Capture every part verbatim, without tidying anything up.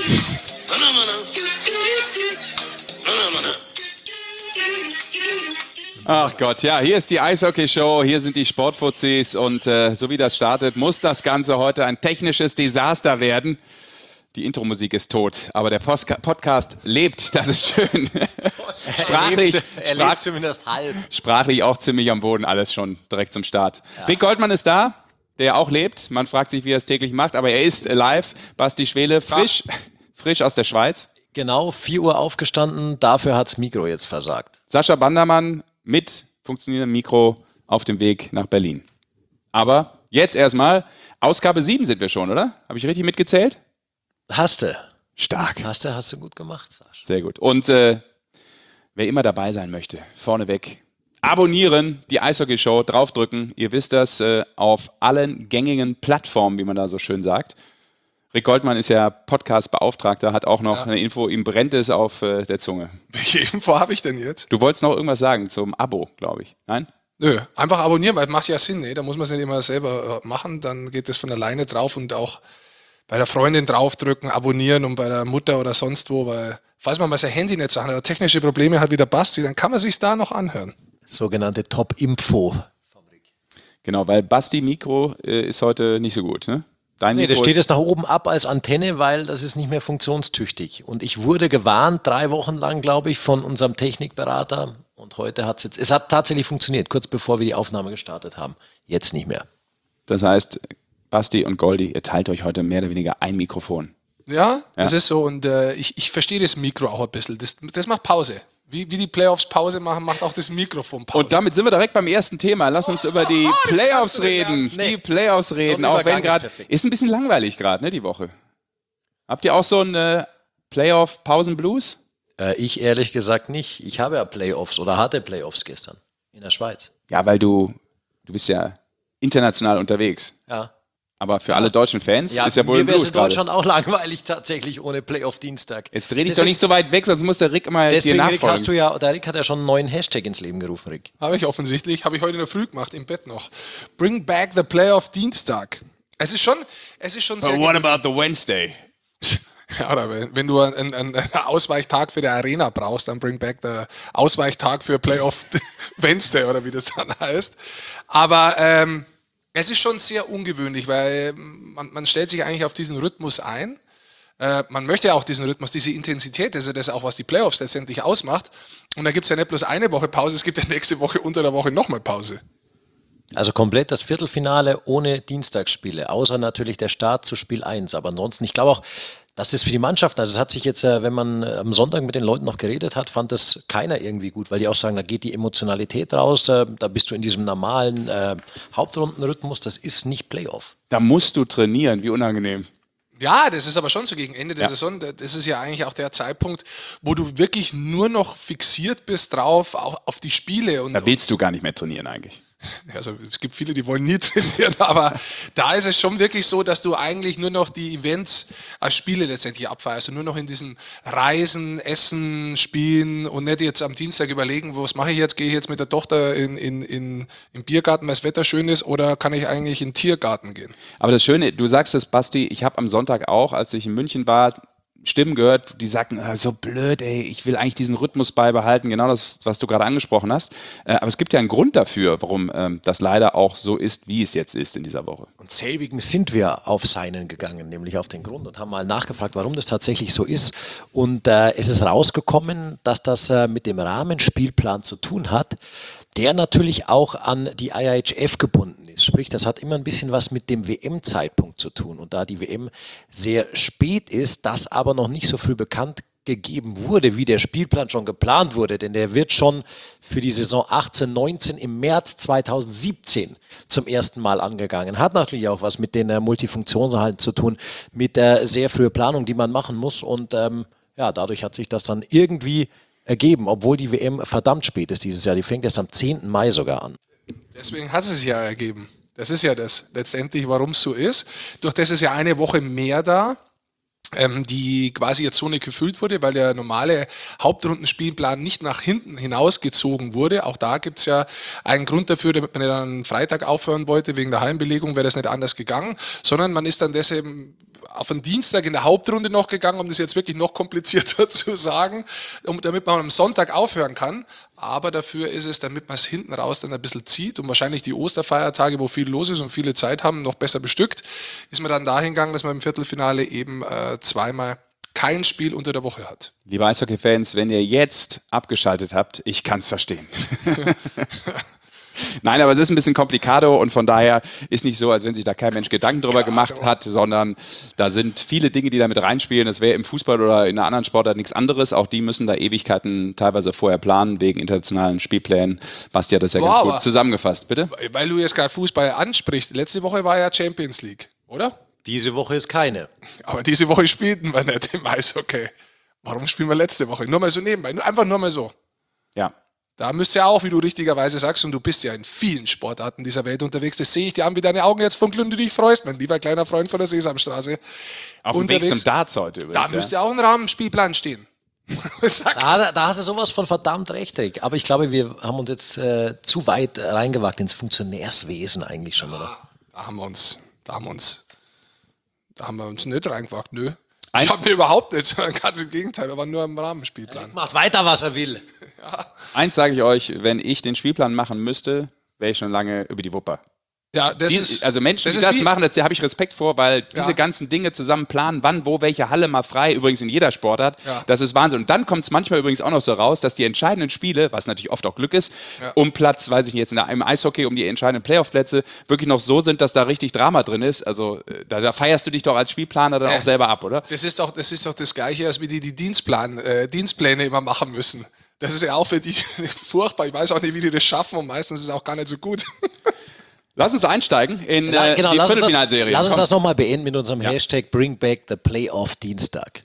Ach Gott, ja, hier ist die Eishockey-Show, hier sind die Sportfuzis und äh, so wie das startet, muss das Ganze heute ein technisches Desaster werden. Die Intro-Musik ist tot, aber der Postka- Podcast lebt, das ist schön. sprachlich, er lebt zumindest halb. Sprachlich auch ziemlich am Boden, alles schon direkt zum Start. Ja. Rick Goldmann ist da, der auch lebt, man fragt sich, wie er es täglich macht, aber er ist live. Basti Schwele, frisch, frisch aus der Schweiz. Genau, vier Uhr aufgestanden, dafür hat's Mikro jetzt versagt. Sascha Bandermann mit funktionierendem Mikro auf dem Weg nach Berlin. Aber jetzt erstmal, Ausgabe sieben sind wir schon, oder? Habe ich richtig mitgezählt? Hast du. Stark. Hast du, hast du gut gemacht, Sascha. Sehr gut. Und äh, wer immer dabei sein möchte, vorneweg, abonnieren, die Eishockey-Show, draufdrücken. Ihr wisst das, äh, auf allen gängigen Plattformen, wie man da so schön sagt. Rick Goldmann ist ja Podcast-Beauftragter, hat auch noch ja. eine Info, ihm brennt es auf äh, der Zunge. Welche Info habe ich denn jetzt? Du wolltest noch irgendwas sagen zum Abo, glaube ich. Nein? Nö, einfach abonnieren, weil es macht ja Sinn. Ne? Da muss man es nicht immer selber machen, dann geht es von alleine drauf und auch bei der Freundin draufdrücken, abonnieren und bei der Mutter oder sonst wo, weil falls man mal sein Handy nicht sagt oder technische Probleme hat wie der Basti, dann kann man sich da noch anhören. Sogenannte Top-Info. Genau, weil Basti Mikro äh, ist heute nicht so gut, ne? Dein nee, das steht jetzt nach oben ab als Antenne, weil das ist nicht mehr funktionstüchtig. Und ich wurde gewarnt, drei Wochen lang, glaube ich, von unserem Technikberater. Und heute hat es jetzt, es hat tatsächlich funktioniert, kurz bevor wir die Aufnahme gestartet haben. Jetzt nicht mehr. Das heißt, Basti und Goldi, ihr teilt euch heute mehr oder weniger ein Mikrofon. Ja, ja. das ist so. Und äh, ich, ich verstehe das Mikro auch ein bisschen. Das, das macht Pause. Wie, wie die Playoffs Pause machen, macht auch das Mikrofon Pause. Und damit sind wir direkt beim ersten Thema. Lass uns oh, über die oh, Playoffs reden. Ja. Nee. Die Playoffs reden. So auch wenn gerade ist ein bisschen langweilig gerade, ne, die Woche. Habt ihr auch so einen äh, Playoff-Pausen-Blues? Äh, ich ehrlich gesagt nicht. Ich habe ja Playoffs oder hatte Playoffs gestern in der Schweiz. Ja, weil du, du bist ja international unterwegs. Ja. Aber für ja. alle deutschen Fans ja, ist ja wohl ein Blues gerade. Mir wäre es in Deutschland auch langweilig tatsächlich ohne Playoff-Dienstag. Jetzt dreh dich deswegen, doch nicht so weit weg, sonst muss der Rick mal deswegen, dir nachfolgen. Rick, hast du ja, der Rick hat ja schon einen neuen Hashtag ins Leben gerufen, Rick. Habe ich offensichtlich, habe ich heute in der Früh gemacht, im Bett noch. Bring back the Playoff-Dienstag. Es ist schon, es ist schon sehr... But what about the Wednesday? Ja, oder wenn, wenn du einen, einen Ausweichtag für die Arena brauchst, dann bring back the Ausweichtag für Playoff Wednesday oder wie das dann heißt. Aber... Ähm, es ist schon sehr ungewöhnlich, weil man, man stellt sich eigentlich auf diesen Rhythmus ein. Äh, man möchte ja auch diesen Rhythmus, diese Intensität, das ist ja das auch, was die Playoffs letztendlich ausmacht. Und da gibt es ja nicht bloß eine Woche Pause, es gibt ja nächste Woche unter der Woche nochmal Pause. Also komplett das Viertelfinale ohne Dienstagsspiele, außer natürlich der Start zu Spiel eins. Aber ansonsten, ich glaube auch, das ist für die Mannschaft, also es hat sich jetzt, wenn man am Sonntag mit den Leuten noch geredet hat, fand das keiner irgendwie gut, weil die auch sagen, da geht die Emotionalität raus, da bist du in diesem normalen äh, Hauptrundenrhythmus, das ist nicht Playoff. Da musst du trainieren, wie unangenehm. Ja, das ist aber schon so gegen Ende der ja. Saison, das ist ja eigentlich auch der Zeitpunkt, wo du wirklich nur noch fixiert bist drauf, auf, auf die Spiele. Und, da willst du gar nicht mehr trainieren eigentlich. Also es gibt viele, die wollen nie trainieren, aber da ist es schon wirklich so, dass du eigentlich nur noch die Events als Spiele letztendlich abfeierst und nur noch in diesem Reisen, Essen, Spielen und nicht jetzt am Dienstag überlegen, was mache ich jetzt, gehe ich jetzt mit der Tochter in, in, in, im Biergarten, weil das Wetter schön ist, oder kann ich eigentlich in den Tiergarten gehen? Aber das Schöne, du sagst es, Basti, ich habe am Sonntag auch, als ich in München war, Stimmen gehört, die sagten, ah, so blöd, ey, ich will eigentlich diesen Rhythmus beibehalten, genau das, was du gerade angesprochen hast. Äh, aber es gibt ja einen Grund dafür, warum ähm, das leider auch so ist, wie es jetzt ist in dieser Woche. Und selbigen sind wir auf seinen gegangen, nämlich auf den Grund, und haben mal nachgefragt, warum das tatsächlich so ist. Und äh, es ist rausgekommen, dass das äh, mit dem Rahmenspielplan zu tun hat, der natürlich auch an die I H F gebunden ist. Sprich, das hat immer ein bisschen was mit dem W M-Zeitpunkt zu tun. Und da die W M sehr spät ist, das aber noch nicht so früh bekannt gegeben wurde, wie der Spielplan schon geplant wurde, denn der wird schon für die Saison achtzehn neunzehn im März zweitausendsiebzehn zum ersten Mal angegangen. Hat natürlich auch was mit den äh, Multifunktionshallen zu tun, mit der sehr frühen Planung, die man machen muss. Und ähm, ja, dadurch hat sich das dann irgendwie ergeben, obwohl die W M verdammt spät ist dieses Jahr. Die fängt erst am zehnten Mai sogar an. Deswegen hat es sich ja ergeben. Das ist ja das letztendlich, warum es so ist. Durch das ist ja eine Woche mehr da, ähm, die quasi jetzt so nicht gefüllt wurde, weil der normale Hauptrundenspielplan nicht nach hinten hinausgezogen wurde. Auch da gibt es ja einen Grund dafür, damit man ja dann Freitag aufhören wollte, wegen der Heimbelegung wäre das nicht anders gegangen, sondern man ist dann deshalb auf den Dienstag in der Hauptrunde noch gegangen, um das jetzt wirklich noch komplizierter zu sagen, um, damit man am Sonntag aufhören kann. Aber dafür ist es, damit man es hinten raus dann ein bisschen zieht und wahrscheinlich die Osterfeiertage, wo viel los ist und viele Zeit haben, noch besser bestückt, ist man dann dahin gegangen, dass man im Viertelfinale eben äh, zweimal kein Spiel unter der Woche hat. Liebe Eishockey-Fans, wenn ihr jetzt abgeschaltet habt, ich kann es verstehen. Nein, aber es ist ein bisschen komplikado und von daher ist nicht so, als wenn sich da kein Mensch Gedanken drüber gemacht hat, sondern da sind viele Dinge, die da mit reinspielen. Das wäre im Fußball oder in einer anderen Sportart nichts anderes. Auch die müssen da Ewigkeiten teilweise vorher planen, wegen internationalen Spielplänen. Basti hat das ja Boah, ganz gut zusammengefasst, bitte? Weil du jetzt gerade Fußball ansprichst. Letzte Woche war ja Champions League, oder? Diese Woche ist keine. Aber diese Woche spielten wir nicht im Eishockey. Warum spielen wir letzte Woche? Nur mal so nebenbei, einfach nur mal so. Ja. Da müsst ihr auch, wie du richtigerweise sagst, und du bist ja in vielen Sportarten dieser Welt unterwegs, das sehe ich dir an, wie deine Augen jetzt funkeln und du dich freust, mein lieber kleiner Freund von der Sesamstraße. Auf dem Weg zum Darts heute übrigens. Da müsste ja auch ein Rahmenspielplan stehen. Da, da hast du sowas von verdammt recht, Rick. Aber ich glaube, wir haben uns jetzt äh, zu weit reingewagt ins Funktionärswesen eigentlich schon, oder? Da haben wir uns, da haben wir uns, da haben wir uns nicht reingewagt, nö. Eins- Ich habe überhaupt nicht, sondern ganz im Gegenteil, wir waren nur im Rahmenspielplan. Macht weiter, was er will. Eins sage ich euch, wenn ich den Spielplan machen müsste, wäre ich schon lange über die Wupper. Ja, das Die, ist, also Menschen, das die ist das wie- machen, da habe ich Respekt vor, weil diese Ja. ganzen Dinge zusammen planen, wann, wo, welche Halle mal frei, übrigens in jeder Sportart, Ja. das ist Wahnsinn. Und dann kommt es manchmal übrigens auch noch so raus, dass die entscheidenden Spiele, was natürlich oft auch Glück ist, Ja. um Platz, weiß ich nicht, jetzt in der, im Eishockey, um die entscheidenden Playoff-Plätze, wirklich noch so sind, dass da richtig Drama drin ist. Also äh, da, da feierst du dich doch als Spielplaner dann Äh. auch selber ab, oder? Das ist doch das, ist doch das Gleiche, als wie die die Dienstplan, äh, Dienstpläne immer machen müssen. Das ist ja auch für die furchtbar. Ich weiß auch nicht, wie die das schaffen und meistens ist es auch gar nicht so gut. Lass uns einsteigen in Ja, äh, genau, die lass uns das, Viertelfinalserie. lass uns Komm. das nochmal beenden mit unserem Ja. Hashtag Bring Back the Playoff Dienstag.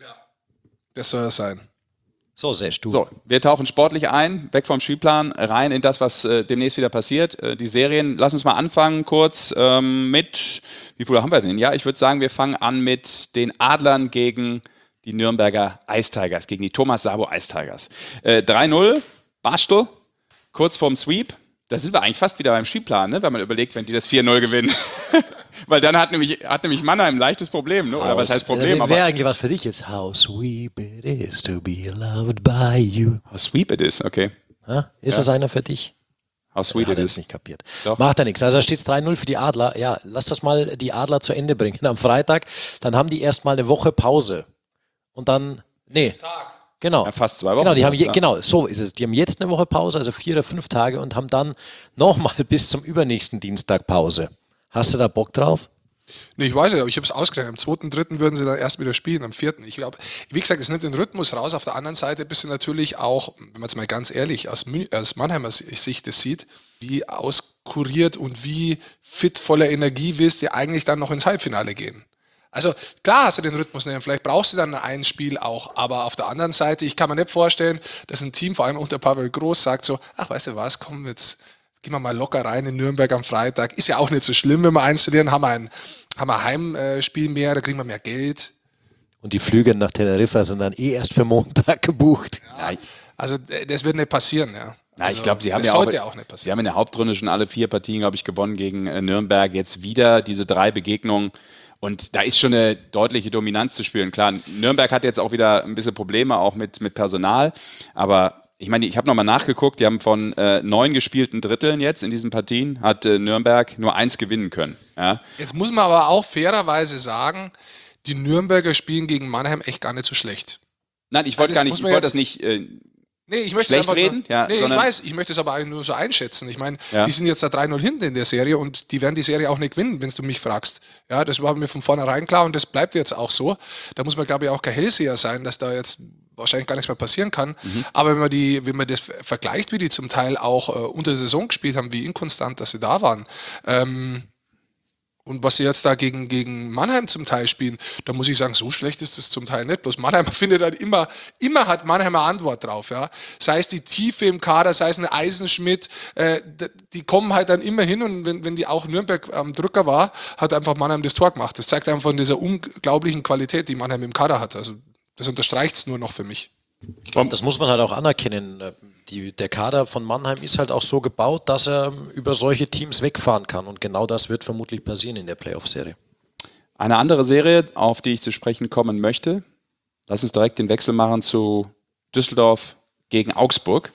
Das soll es sein. So, Sesh, du. So, wir tauchen sportlich ein, weg vom Spielplan, rein in das, was äh, demnächst wieder passiert. Äh, die Serien, lass uns mal anfangen kurz ähm, mit, wie viele haben wir denn? Ja, ich würde sagen, wir fangen an mit den Adlern gegen die Nürnberger Ice Tigers, gegen die Thomas Sabo Ice Tigers. Äh, drei null, Barstl, kurz vorm Sweep. Da sind wir eigentlich fast wieder beim Spielplan, ne? Wenn man überlegt, wenn die das vier null gewinnen. Weil dann hat nämlich, hat nämlich Mannheim ein leichtes Problem, ne? Oder was heißt Problem? Wäre Aber wär eigentlich was für dich jetzt. How sweet it is to be loved by you. how sweet it is, okay. Ha? Ist Ja. das einer für dich? How sweet Hat it er is. jetzt nicht kapiert. Doch. Macht ja nichts. Also da steht es drei null für die Adler. Ja, lass das mal die Adler zu Ende bringen am Freitag. Dann haben die erstmal eine Woche Pause. Und dann, nee. Genau. Ja, fast zwei Wochen Genau, die haben fast, je, ja. genau, so ist es. Die haben jetzt eine Woche Pause, also vier oder fünf Tage und haben dann nochmal bis zum übernächsten Dienstag Pause. Hast du da Bock drauf? Nee, ich weiß ja, aber ich habe es ausgerechnet. Am zweiten, dritten würden sie dann erst wieder spielen, am vierten. Ich glaube, wie gesagt, es nimmt den Rhythmus raus. Auf der anderen Seite bist du natürlich auch, wenn man es mal ganz ehrlich aus, Mün aus Mannheimer Sicht das sieht, wie auskuriert und wie fit voller Energie willst du eigentlich dann noch ins Halbfinale gehen. Also klar hast du den Rhythmus nicht, vielleicht brauchst du dann ein Spiel auch, aber auf der anderen Seite, ich kann mir nicht vorstellen, dass ein Team, vor allem unter Pavel Groß, sagt so, ach weißt du was, komm jetzt, gehen wir mal locker rein in Nürnberg am Freitag. Ist ja auch nicht so schlimm, wenn wir eins studieren, haben wir ein, haben wir ein Heimspiel mehr, da kriegen wir mehr Geld. Und die Flüge nach Teneriffa sind dann eh erst für Montag gebucht. Ja, Also äh, das wird nicht passieren, ja. Na, also, ich glaube, sie haben das ja auch, sollte ja auch nicht sie passieren. haben in der Hauptrunde schon alle vier Partien, glaube ich, gewonnen gegen äh, Nürnberg. Jetzt wieder diese drei Begegnungen. Und da ist schon eine deutliche Dominanz zu spüren. Klar, Nürnberg hat jetzt auch wieder ein bisschen Probleme, auch mit, mit Personal. Aber ich meine, ich habe nochmal nachgeguckt, die haben von äh, neun gespielten Dritteln jetzt in diesen Partien, hat äh, Nürnberg nur eins gewinnen können. Ja? Jetzt muss man aber auch fairerweise sagen, die Nürnberger spielen gegen Mannheim echt gar nicht so schlecht. Nein, ich wollte Also das gar nicht, muss ich man wollte jetzt- das nicht. Äh, Nee, ich möchte Schlecht es einfach reden? Nur, Ja, nee, ich sondern- weiß, ich möchte es aber eigentlich nur so einschätzen. Ich meine, Ja. die sind jetzt da drei null hinten in der Serie und die werden die Serie auch nicht gewinnen, wenn du mich fragst. Ja, das war mir von vornherein klar und das bleibt jetzt auch so. Da muss man, glaube ich, auch kein Hellseher sein, dass da jetzt wahrscheinlich gar nichts mehr passieren kann. Mhm. Aber wenn man die, wenn man das vergleicht, wie die zum Teil auch äh, unter der Saison gespielt haben, wie inkonstant, dass sie da waren, ähm, und was sie jetzt da gegen, gegen Mannheim zum Teil spielen, da muss ich sagen, so schlecht ist das zum Teil nicht. Bloß Mannheim findet halt immer, immer hat Mannheim eine Antwort drauf. Ja. Sei es die Tiefe im Kader, sei es ein Eisenschmidt, äh, d- die kommen halt dann immer hin und wenn, wenn die auch Nürnberg am Drücker war, hat einfach Mannheim das Tor gemacht. Das zeigt einfach von dieser unglaublichen Qualität, die Mannheim im Kader hat. Also das unterstreicht es nur noch für mich. Das muss man halt auch anerkennen. Die, der Kader von Mannheim ist halt auch so gebaut, dass er über solche Teams wegfahren kann. Und genau das wird vermutlich passieren in der Playoff-Serie. Eine andere Serie, auf die ich zu sprechen kommen möchte, lass uns direkt den Wechsel machen zu Düsseldorf gegen Augsburg.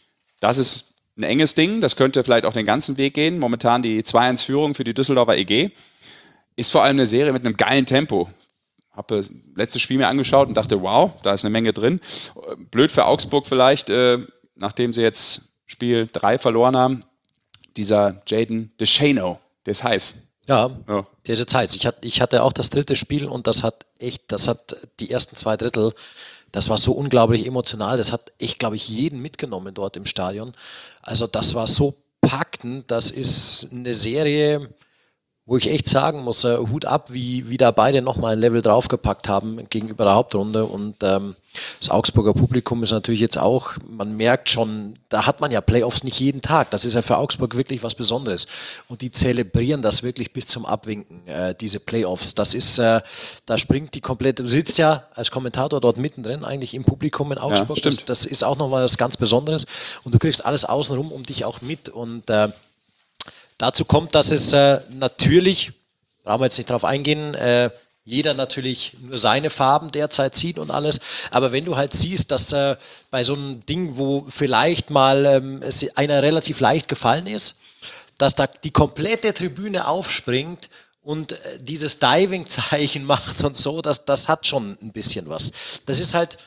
Das ist ein enges Ding, das könnte vielleicht auch den ganzen Weg gehen. Momentan die zwei eins Führung für die Düsseldorfer E G. Ist vor allem eine Serie mit einem geilen Tempo. Habe das letzte Spiel mir angeschaut und dachte, wow, da ist eine Menge drin. Blöd für Augsburg vielleicht, äh, nachdem sie jetzt Spiel drei verloren haben. Dieser Jadon DeShano, der ist heiß. Ja, Ja. der ist jetzt heiß. Ich hatte, ich hatte auch das dritte Spiel und das hat echt, das hat die ersten zwei Drittel, das war so unglaublich emotional. Das hat echt, glaube ich, jeden mitgenommen dort im Stadion. Also das war so packend. Das ist eine Serie, wo ich echt sagen muss, äh, Hut ab, wie, wie da beide nochmal ein Level draufgepackt haben gegenüber der Hauptrunde. Und ähm, das Augsburger Publikum ist natürlich jetzt auch, man merkt schon, da hat man ja Playoffs nicht jeden Tag. Das ist ja für Augsburg wirklich was Besonderes. Und die zelebrieren das wirklich bis zum Abwinken, äh, diese Playoffs. Das ist, äh, da springt die komplette, du sitzt ja als Kommentator dort mittendrin, eigentlich im Publikum in Augsburg. Ja, das, stimmt. das ist auch nochmal was ganz Besonderes. Und du kriegst alles außenrum um dich auch mit. Und äh, dazu kommt, dass es äh, natürlich, brauchen wir jetzt nicht drauf eingehen, äh, jeder natürlich nur seine Farben derzeit sieht und alles. Aber wenn du halt siehst, dass äh, bei so einem Ding, wo vielleicht mal ähm, es einer relativ leicht gefallen ist, dass da die komplette Tribüne aufspringt und äh, dieses Diving-Zeichen macht und so, das, das hat schon ein bisschen was. Das ist halt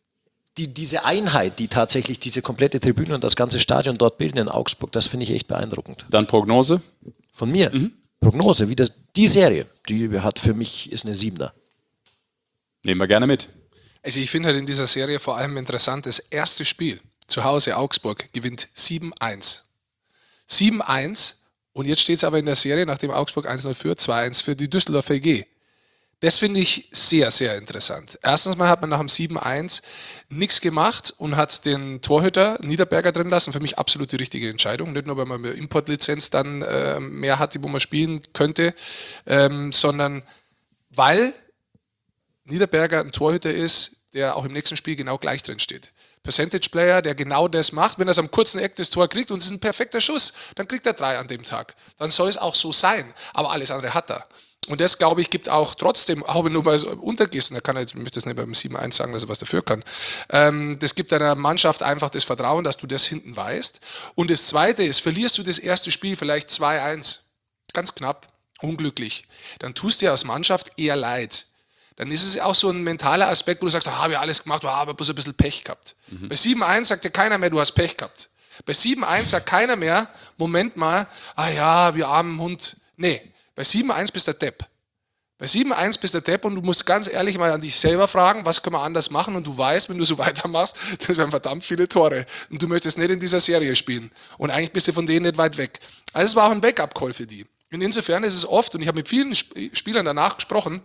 die, diese Einheit, die tatsächlich diese komplette Tribüne und das ganze Stadion dort bilden in Augsburg, das finde ich echt beeindruckend. Dann Prognose? Von mir. Mhm. Prognose, wie das, die Serie, die hat für mich, ist eine Siebener. Nehmen wir gerne mit. Also ich finde halt in dieser Serie vor allem interessant, das erste Spiel zu Hause Augsburg gewinnt sieben eins. sieben eins und jetzt steht es aber in der Serie, nachdem Augsburg eins null führt, zwei eins für die Düsseldorfer E G. Das finde ich sehr, sehr interessant. Erstens mal hat man nach dem sieben eins nichts gemacht und hat den Torhüter Niederberger drin lassen. Für mich absolut die richtige Entscheidung. Nicht nur, weil man eine Importlizenz dann äh, mehr hat, wo man spielen könnte, ähm, sondern weil Niederberger ein Torhüter ist, der auch im nächsten Spiel genau gleich drin steht. Percentage Player, der genau das macht. Wenn er es am kurzen Eck das Tor kriegt und es ist ein perfekter Schuss, dann kriegt er drei an dem Tag. Dann soll es auch so sein. Aber alles andere hat er. Und das, glaube ich, gibt auch trotzdem, auch wenn du mal so untergehst, und er kann jetzt, ich möchte das nicht beim sieben eins sagen, dass er was dafür kann, ähm, das gibt deiner Mannschaft einfach das Vertrauen, dass du das hinten weißt. Und das Zweite ist, verlierst du das erste Spiel vielleicht zwei eins, ganz knapp, unglücklich, dann tust dir als Mannschaft eher leid. Dann ist es auch so ein mentaler Aspekt, wo du sagst, ah, habe ich alles gemacht, ah, aber bloß ein bisschen Pech gehabt. Mhm. Bei sieben eins sagt dir keiner mehr, du hast Pech gehabt. Bei sieben eins sagt keiner mehr, Moment mal, ah ja, wir armen Hund. Nee. Bei sieben eins bist der Depp. Bei sieben eins bist der Depp und du musst ganz ehrlich mal an dich selber fragen, was können wir anders machen, und du weißt, wenn du so weitermachst, das werden verdammt viele Tore und du möchtest nicht in dieser Serie spielen und eigentlich bist du von denen nicht weit weg. Also es war auch ein Wake-up-Call für die. Und insofern ist es oft, und ich habe mit vielen Spielern danach gesprochen,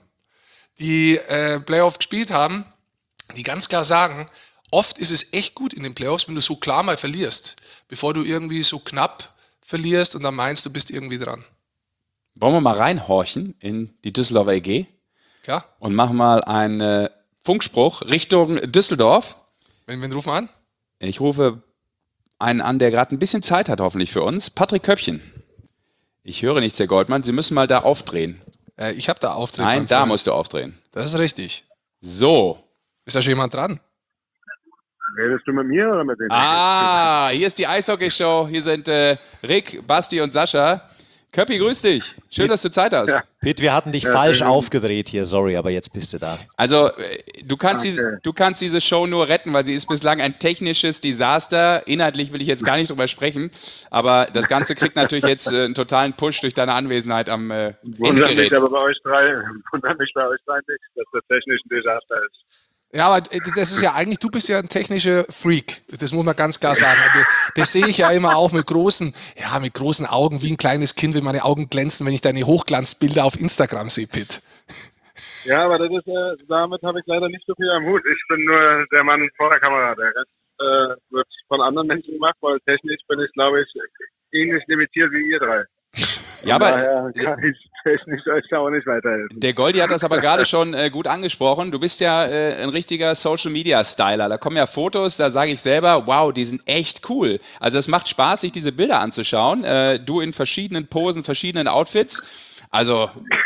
die äh, Playoff gespielt haben, die ganz klar sagen, oft ist es echt gut in den Playoffs, wenn du so klar mal verlierst, bevor du irgendwie so knapp verlierst und dann meinst, du bist irgendwie dran. Wollen wir mal reinhorchen in die Düsseldorfer E G? Klar. Und machen mal einen äh, Funkspruch Richtung Düsseldorf. Wen, wen rufen wir an? Ich rufe einen an, der gerade ein bisschen Zeit hat, hoffentlich für uns. Patrick Köppchen. Ich höre nichts, Herr Goldmann. Sie müssen mal da aufdrehen. Äh, ich habe da Auftritt. Nein, da musst du aufdrehen. Das ist richtig. So. Ist da schon jemand dran? Redest du mit mir oder mit denen? Ah, hier ist die Eishockey-Show. Hier sind äh, Rick, Basti und Sascha. Köppi, grüß dich. Schön, dass du Zeit hast. Ja. Pitt, wir hatten dich Ja, falsch schön. aufgedreht hier, sorry, aber jetzt bist du da. Also, äh, du kannst, Okay. diese, du kannst diese Show nur retten, weil sie ist bislang ein technisches Desaster. Inhaltlich will ich jetzt gar nicht drüber sprechen, aber das Ganze kriegt natürlich jetzt äh, einen totalen Push durch deine Anwesenheit am äh, Wundert mich Endgerät. aber bei euch drei, wundert mich bei euch drei nicht, dass das technisch ein Desaster ist. Ja, aber das ist ja eigentlich, du bist ja ein technischer Freak. Das muss man ganz klar sagen. Das, das sehe ich ja immer auch mit großen, ja, mit großen Augen, wie ein kleines Kind, wenn meine Augen glänzen, wenn ich deine Hochglanzbilder auf Instagram sehe, Pitt. Ja, aber das ist, äh, damit habe ich leider nicht so viel am Hut. Ich bin nur der Mann vor der Kamera. Der Rest äh, wird von anderen Menschen gemacht, weil technisch bin ich, glaube ich, ähnlich limitiert wie ihr drei. Ja, aber Daher kann ich technisch euch da auch nicht weiterhelfen. der Goldi hat das aber gerade schon äh, gut angesprochen. Du bist ja äh, ein richtiger Social-Media-Styler. Da kommen ja Fotos, da sage ich selber, wow, die sind echt cool. Also es macht Spaß, sich diese Bilder anzuschauen. Äh, du in verschiedenen Posen, verschiedenen Outfits. Also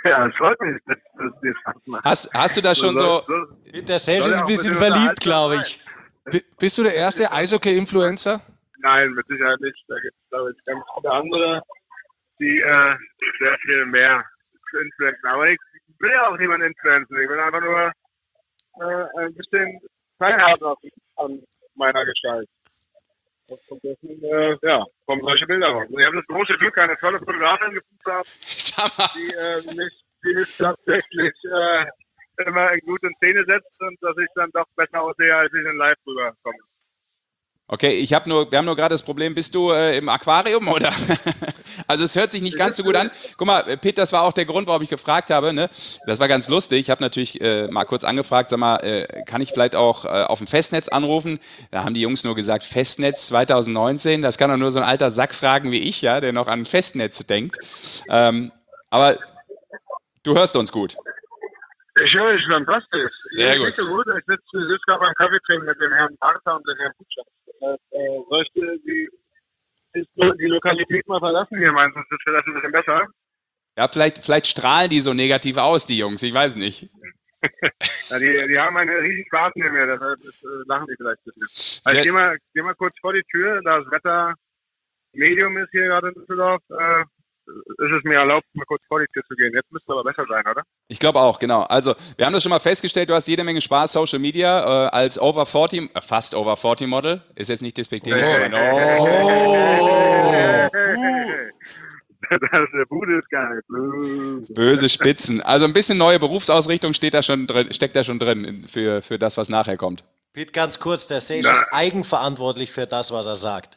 Ja, es freut mich, dass das dir Spaß macht. Hast, hast du da schon so... Der Serge ist ein bisschen verliebt, glaube ich. B- bist du der erste Eishockey-Influencer? Nein, mit Sicherheit nicht. Da gibt es, glaube ich, ganz viele andere, die äh, sehr viel mehr zu influenzen. Aber ich will ja auch niemanden influenzen. Ich will einfach nur äh, ein bisschen teilhaben an meiner Gestalt. Und deswegen, äh, ja, kommen solche Bilder raus. Und ich habe das große Glück, eine tolle Fotografin gefunden zu haben, Sag mal, die, äh, mich, die mich tatsächlich äh, immer in gute Szene setzt und dass ich dann doch besser aussehe, als ich in Live rüberkomme. okay, ich habe nur, wir haben nur gerade das Problem, bist du äh, im Aquarium oder? Also es hört sich nicht ganz so gut an. Guck mal, Pitt, das war auch der Grund, warum ich gefragt habe. Ne? Das war ganz lustig. Ich habe natürlich äh, mal kurz angefragt, sag mal, äh, kann ich vielleicht auch äh, auf dem Festnetz anrufen? Da haben die Jungs nur gesagt, Festnetz zwanzig neunzehn. Das kann doch nur so ein alter Sack fragen wie ich, ja, der noch an Festnetz denkt. Ähm, aber du hörst uns gut. Ich höre dich fantastisch. Sehr ich gut. Ich sitze ich sitze gerade beim Kaffee trinken mit dem Herrn Bartha und dem Herrn Butcher. Äh, soll ich dir die, die, die Lokalität mal verlassen hier? Meinst du, das ist vielleicht ein bisschen besser? Ja, vielleicht, vielleicht strahlen die so negativ aus, die Jungs. Ich weiß nicht. Ja, die, die haben einen riesigen Spaß neben mir, deshalb ist, äh, lachen die vielleicht ein bisschen. Also Sehr- ich geh mal, geh mal kurz vor die Tür, da das Wetter Medium ist hier gerade in Düsseldorf, äh, ist es mir erlaubt, mal kurz vor die Tür zu gehen. Jetzt müsste aber besser sein, oder? Ich glaube auch, genau. Also, wir haben das schon mal festgestellt, du hast jede Menge Spaß, Social Media, äh, als Over vierzig, äh, fast Over vierzig Model. Ist jetzt nicht despektierlich, Hey, aber hey, oh, Das der Bude ist geil. Uh. böse Spitzen. Also ein bisschen neue Berufsausrichtung steht da schon drin, steckt da schon drin in- für, für das, was nachher kommt. Pitt, ganz kurz, der Serge Na. ist eigenverantwortlich für das, was er sagt.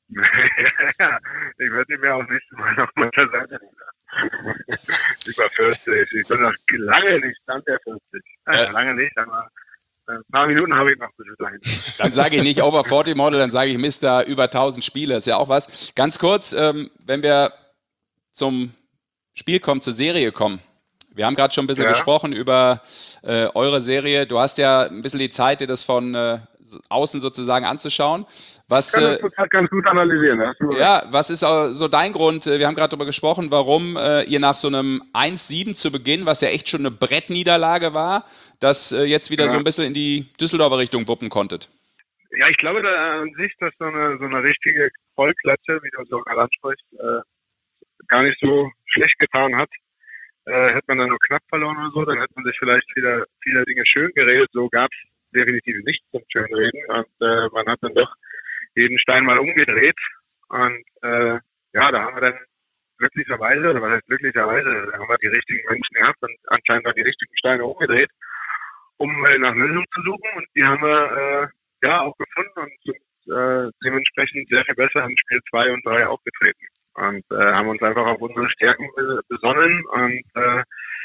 Ja, ich würde ihm ja auch nicht mal auf meiner Seite nehmen. Über vierzig. Ich bin noch lange nicht an der vierzig. Äh, Äh. Lange nicht, aber ein paar Minuten habe ich noch bis dahin. Dann sage ich nicht Over vierzig Model, dann sage ich Mister über tausend Spiele. Ist ja auch was. Ganz kurz, ähm, wenn wir zum Spiel kommen, zur Serie kommen. Wir haben gerade schon ein bisschen Ja. gesprochen über äh, eure Serie. Du hast ja ein bisschen die Zeit, dir das von äh, außen sozusagen anzuschauen. Was, Ich kann äh, das total ganz gut analysieren. Hast du ja, was ist äh, so dein Grund? Wir haben gerade darüber gesprochen, warum äh, ihr nach so einem eins sieben zu Beginn, was ja echt schon eine Brettniederlage war, das äh, jetzt wieder Ja. so ein bisschen in die Düsseldorfer Richtung wuppen konntet. Ja, ich glaube da an sich, dass so eine, so eine richtige Vollklatsche, wie du es auch gerade ansprichst, äh, gar nicht so schlecht getan hat. Äh, hätte man dann nur knapp verloren oder so, dann hätte man sich vielleicht wieder viele Dinge schön geredet. So gab es definitiv nichts zum Schönreden. Und äh, man hat dann doch jeden Stein mal umgedreht. Und äh, ja, da haben wir dann glücklicherweise, oder was heißt glücklicherweise, da haben wir die richtigen Menschen gehabt und anscheinend auch die richtigen Steine umgedreht, um äh, nach Lösungen zu suchen. Und die haben wir äh, ja auch gefunden und sind äh, dementsprechend sehr viel besser in Spiel zwei und drei aufgetreten. Und äh, haben uns einfach auf unsere Stärken be- besonnen und äh,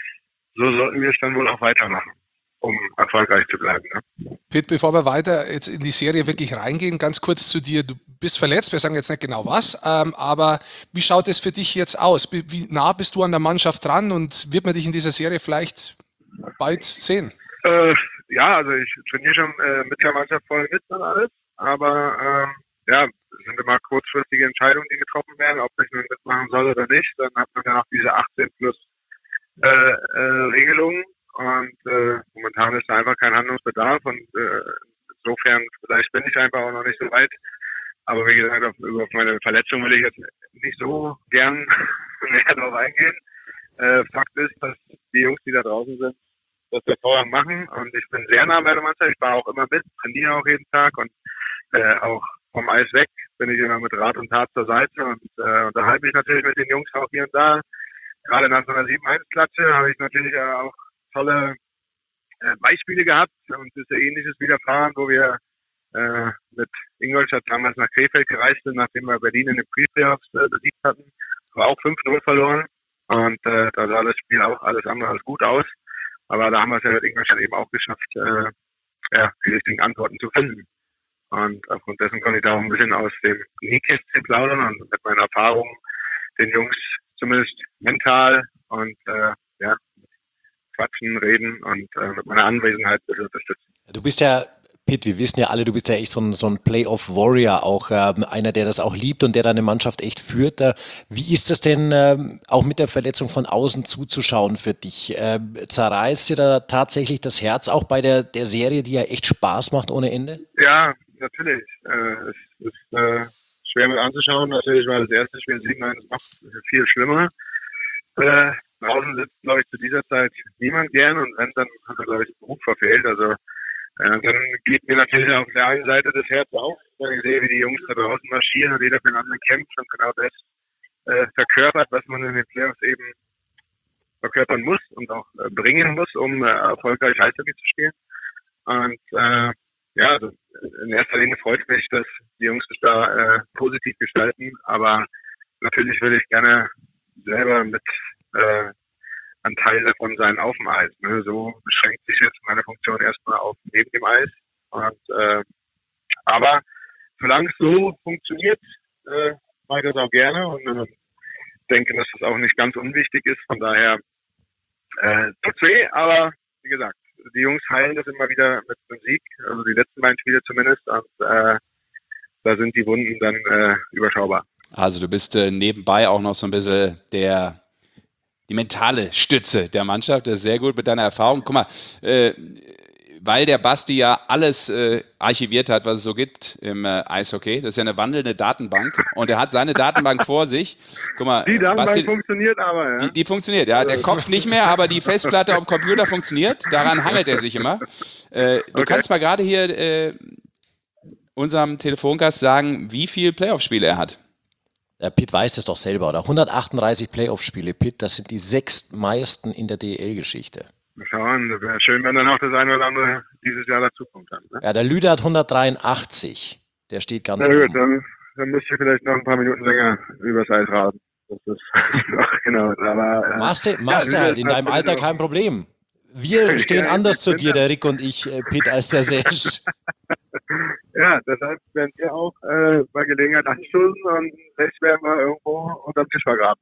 so sollten wir es dann wohl auch weitermachen, um erfolgreich zu bleiben. Ne? Pitt, bevor wir weiter jetzt in die Serie wirklich reingehen, ganz kurz zu dir. Du bist verletzt, wir sagen jetzt nicht genau was, ähm, aber wie schaut es für dich jetzt aus? Wie, wie nah bist du an der Mannschaft dran und wird man dich in dieser Serie vielleicht bald sehen? Äh, ja, also ich trainiere schon äh, mit der Mannschaft voll mit und alles, aber ähm, ja, es sind immer kurzfristige Entscheidungen, die getroffen werden, ob ich nun mitmachen soll oder nicht. Dann hat man ja noch diese achtzehn plus äh, äh, Regelungen und äh, momentan ist da einfach kein Handlungsbedarf und äh, insofern vielleicht bin ich einfach auch noch nicht so weit. Aber wie gesagt, auf, auf meine Verletzung will ich jetzt nicht so gern näher drauf eingehen. Äh, Fakt ist, dass die Jungs, die da draußen sind, das hervorragend machen und ich bin sehr nah bei der Mannschaft. Ich war auch immer mit, trainiere auch jeden Tag und äh, auch vom Eis weg bin ich immer mit Rat und Tat zur Seite und äh, unterhalte mich natürlich mit den Jungs auch hier und da. Gerade nach so einer sieben eins Klatsche habe ich natürlich äh, auch tolle äh, Beispiele gehabt und es ist ja ähnliches widerfahren, wo wir äh, mit Ingolstadt damals nach Krefeld gereist sind, nachdem wir Berlin in den Pre-Playoffs äh, besiegt hatten. Aber auch fünf null verloren und äh, da sah das Spiel auch alles andere als gut aus. Aber da haben wir es ja mit Ingolstadt eben auch geschafft, äh, ja, die richtigen Antworten zu finden. Und aufgrund dessen konnte ich da auch ein bisschen aus dem Nähkästchen plaudern und mit meiner Erfahrung den Jungs zumindest mental und äh, ja, quatschen, reden und äh, mit meiner Anwesenheit ein bisschen unterstützen. Du bist ja Pitt, wir wissen ja alle, du bist ja echt so ein, so ein Playoff-Warrior, auch ähm, einer, der das auch liebt und der deine Mannschaft echt führt. Äh, wie ist es denn, ähm, auch mit der Verletzung von außen zuzuschauen für dich? Ähm, zerreißt dir da tatsächlich das Herz auch bei der, der Serie, die ja echt Spaß macht ohne Ende? Ja, natürlich. Äh, es ist äh, schwer mit anzuschauen. Natürlich war das erste Spiel sieben eins noch viel schlimmer. Äh, draußen sitzt, glaube ich, zu dieser Zeit niemand gern und wenn, dann hat er, glaube ich, den Beruf verfehlt. Also Äh, dann geht mir natürlich auf der einen Seite das Herz auf, wenn ich sehe, wie die Jungs da draußen marschieren und jeder für den anderen kämpft und genau das äh, verkörpert, was man in den Playoffs eben verkörpern muss und auch äh, bringen muss, um äh, erfolgreich Eishockey zu spielen. Und äh, ja, also in erster Linie freut mich, dass die Jungs das da äh, positiv gestalten, aber natürlich würde ich gerne selber mit äh, ein Teil davon sein auf dem Eis. Ne? So beschränkt sich jetzt meine Funktion erstmal auf neben dem Eis. Und, äh, aber solange es so funktioniert, äh, mache ich das auch gerne und äh, denke, dass das auch nicht ganz unwichtig ist. Von daher äh, tut's weh, aber wie gesagt, die Jungs heilen das immer wieder mit einem Sieg, also die letzten beiden Spiele zumindest. Und äh, da sind die Wunden dann äh, überschaubar. Also du bist äh, nebenbei auch noch so ein bisschen der die mentale Stütze der Mannschaft. Das ist sehr gut mit deiner Erfahrung. Guck mal, äh, weil der Basti ja alles äh, archiviert hat, was es so gibt im äh, Eishockey. Das ist ja eine wandelnde Datenbank und er hat seine Datenbank vor sich. Guck mal, Die Datenbank Basti, funktioniert aber, ja. Die, die funktioniert, ja. Der Kopf nicht mehr, aber die Festplatte am Computer funktioniert. Daran hangelt er sich immer. Äh, du Okay. kannst mal gerade hier äh, unserem Telefongast sagen, wie viele Playoff-Spiele er hat. Der Pitt weiß das doch selber, oder? hundertachtunddreißig Playoff-Spiele, Pitt, das sind die sechstmeisten in der D E L-Geschichte. Mal schauen, das wäre schön, wenn dann auch das eine oder andere dieses Jahr dazukommt. Dann, ne? Ja, der Lüder hat hundertdreiundachtzig. Der steht ganz Na gut, oben. dann, dann müsste ich vielleicht noch ein paar Minuten länger übers Eis rasen. Das ist genau. Aber, äh, Machst du, machst du ja, halt in deinem Alter kein Problem. Wir stehen Ja, anders ich zu bin dir, ja- der Rick und ich, äh, Pitt, als der Sesh. Ja, deshalb werden wir auch äh, bei Gelegenheit anstoßen und vielleicht werden wir irgendwo unterm Tisch vergraben.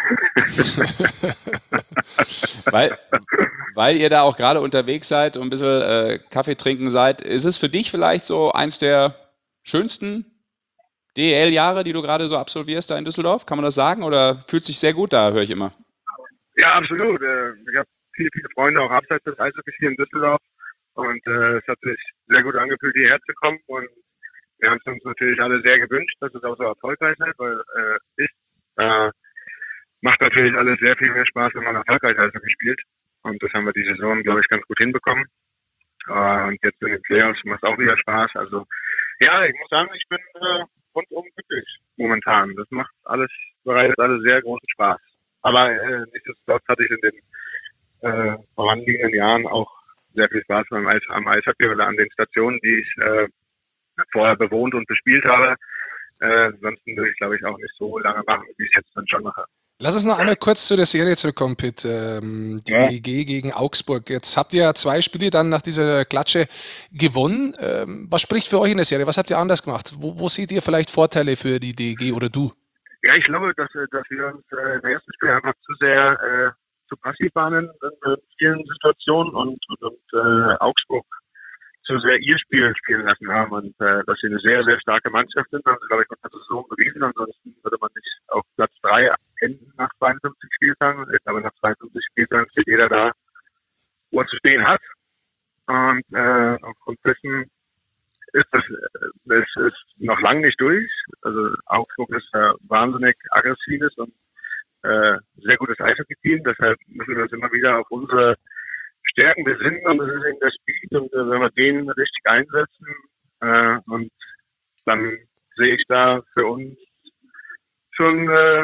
Weil, weil ihr da auch gerade unterwegs seid und ein bisschen äh, Kaffee trinken seid, ist es für dich vielleicht so eins der schönsten D E L-Jahre, die du gerade so absolvierst da in Düsseldorf? Kann man das sagen? Oder fühlt sich sehr gut da, höre ich immer. Ja, absolut. Äh, Ich habe viele, viele Freunde auch abseits des Eishockeys hier in Düsseldorf und äh, es hat sich sehr gut angefühlt, hierher zu kommen und wir haben es uns natürlich alle sehr gewünscht, dass es auch so erfolgreich wird, weil äh, ist, äh, macht natürlich alles sehr viel mehr Spaß, wenn man erfolgreich Eishockey spielt und das haben wir die Saison, glaube ich, ganz gut hinbekommen äh, und jetzt in den Playoffs macht es auch wieder Spaß. Also ja, ich muss sagen, ich bin äh, rundum glücklich momentan. Das macht alles, bereitet alles sehr großen Spaß. Aber äh, nichtsdestotrotz hatte ich in den äh, vorangehenden Jahren auch sehr viel Spaß beim Eis, am Eishockey oder an den Stationen, die ich äh, vorher bewohnt und bespielt habe. Äh, ansonsten würde ich, glaube ich, auch nicht so lange machen, wie ich es jetzt dann schon mache. Lass uns noch einmal kurz zu der Serie zurückkommen, Pitt. Ähm, die Ja. D E G gegen Augsburg. Jetzt habt ihr ja zwei Spiele dann nach dieser Klatsche gewonnen. Ähm, was spricht für euch in der Serie? Was habt ihr anders gemacht? Wo, wo seht ihr vielleicht Vorteile für die D E G oder du? Ja, ich glaube, dass, äh, dass wir uns äh, im ersten Spiel einfach zu sehr äh, zu passiv waren in, in vielen Situationen und, und, und äh, Augsburg zu sehr ihr Spiel spielen lassen haben und äh, dass sie eine sehr, sehr starke Mannschaft sind, haben sie, glaube ich, unter der Saison bewiesen. Ansonsten würde man nicht auf Platz drei enden nach zweiundfünfzig Spieltagen. Ich glaube, nach zweiundfünfzig Spieltagen steht jeder da, wo er zu stehen hat. Und äh, aufgrund dessen ist das, das ist noch lange nicht durch. Also Augsburg ist äh, wahnsinnig aggressives und äh, sehr gutes Eishockey-Team. Deshalb müssen wir uns immer wieder auf unsere Stärken besinnen und das ist eben der Speed. Und äh, wenn wir den richtig einsetzen äh, und dann sehe ich da für uns schon äh,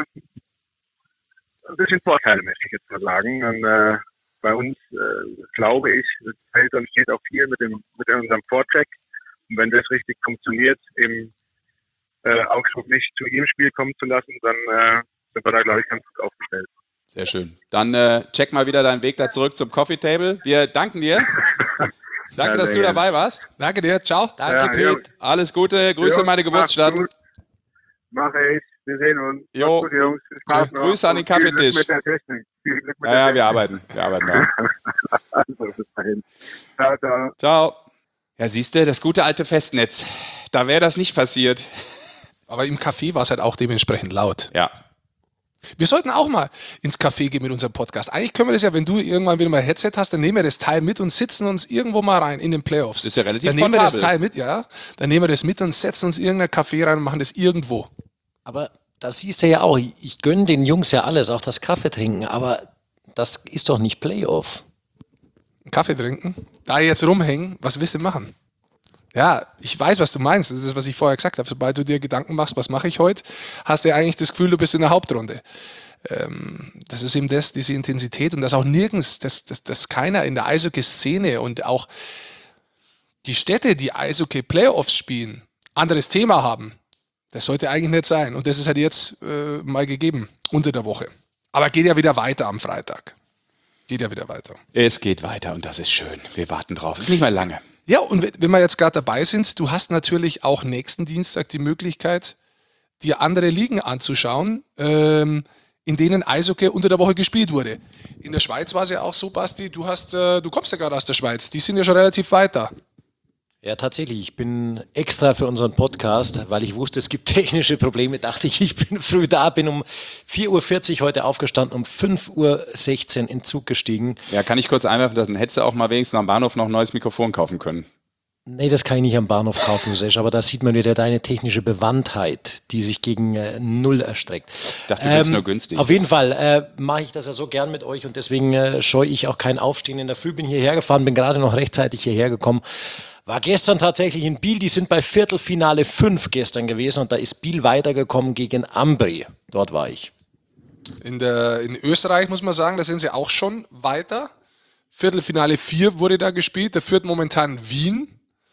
ein bisschen Vorteile, möchte ich jetzt mal sagen. Und, äh, bei uns, äh, glaube ich, fällt und steht auch viel mit dem mit unserem Vorcheck. Und wenn das richtig funktioniert, eben äh, Augsburg nicht zu ihrem Spiel kommen zu lassen, dann äh, sind wir da, glaube ich, ganz gut aufgestellt. Sehr schön. Dann äh, check mal wieder deinen Weg da zurück zum Coffee Table. Wir danken dir. Danke, Ja, dass sehr du gerne. dabei warst. Danke dir, ciao. Danke, Ja, Pitt. Alles Gute, Grüße Jo, in meine Geburtsstadt. macht's gut. Mach ich. Wir sehen uns. Jo. Macht's gut, Jungs. Viel Spaß noch. Grüße an den Und viel Glück Kaffeetisch. mit der Technik. Viel Glück mit Ja, ja, der wir arbeiten. Wir arbeiten da. Technik. Also, bis dahin. Ciao, ciao. Ciao. Ja, siehst du, das gute alte Festnetz. Da wäre das nicht passiert. Aber im Café war es halt auch dementsprechend laut. Ja. Wir sollten auch mal ins Café gehen mit unserem Podcast. Eigentlich können wir das ja, wenn du irgendwann wieder mal ein Headset hast, dann nehmen wir das Teil mit und sitzen uns irgendwo mal rein in den Playoffs. Das ist ja relativ Dann nehmen wir das portabel. Teil mit, ja. Dann nehmen wir das mit und setzen uns in irgendein Café rein und machen das irgendwo. Aber das siehst du ja auch. Ich gönne den Jungs ja alles, auch das Kaffee trinken, aber das ist doch nicht Playoff. Einen Kaffee trinken, da jetzt rumhängen, was willst du machen? Ja, ich weiß, was du meinst. Das ist, was ich vorher gesagt habe. Sobald du dir Gedanken machst, was mache ich heute, hast du ja eigentlich das Gefühl, du bist in der Hauptrunde. Ähm, das ist eben das, diese Intensität und dass auch nirgends, dass, dass, dass keiner in der Eishockey-Szene und auch die Städte, die Eishockey-Playoffs spielen, anderes Thema haben. Das sollte eigentlich nicht sein. Und das ist halt jetzt äh, mal gegeben, unter der Woche. Aber geht ja wieder weiter am Freitag. Geht ja wieder weiter. Es geht weiter und das ist schön. Wir warten drauf. Ist nicht mehr lange. Ja, und wenn wir jetzt gerade dabei sind, du hast natürlich auch nächsten Dienstag die Möglichkeit, dir andere Ligen anzuschauen, ähm, in denen Eishockey unter der Woche gespielt wurde. In der Schweiz war es ja auch so, Basti, du hast, äh, du kommst ja gerade aus der Schweiz, die sind ja schon relativ weiter. Ja, tatsächlich. Ich bin extra für unseren Podcast, weil ich wusste, es gibt technische Probleme, dachte ich, ich bin früh da, bin um vier Uhr vierzig heute aufgestanden, um fünf Uhr sechzehn in den Zug gestiegen. Ja, kann ich kurz einwerfen, dann hättest du auch mal wenigstens am Bahnhof noch ein neues Mikrofon kaufen können. Nee, das kann ich nicht am Bahnhof kaufen, Sesh, aber da sieht man wieder deine technische Bewandtheit, die sich gegen äh, Null erstreckt. Ich dachte, du willst nur günstig. Auf jeden Fall äh, mache ich das ja so gern mit euch und deswegen äh, scheue ich auch kein Aufstehen in der Früh. Bin hierher gefahren, bin gerade noch rechtzeitig hierher gekommen. War gestern tatsächlich in Biel, die sind bei Viertelfinale fünf gestern gewesen und da ist Biel weitergekommen gegen Ambri. Dort war ich. In, der, in Österreich muss man sagen, da sind sie auch schon weiter. Viertelfinale vier wurde da gespielt, da führt momentan Wien.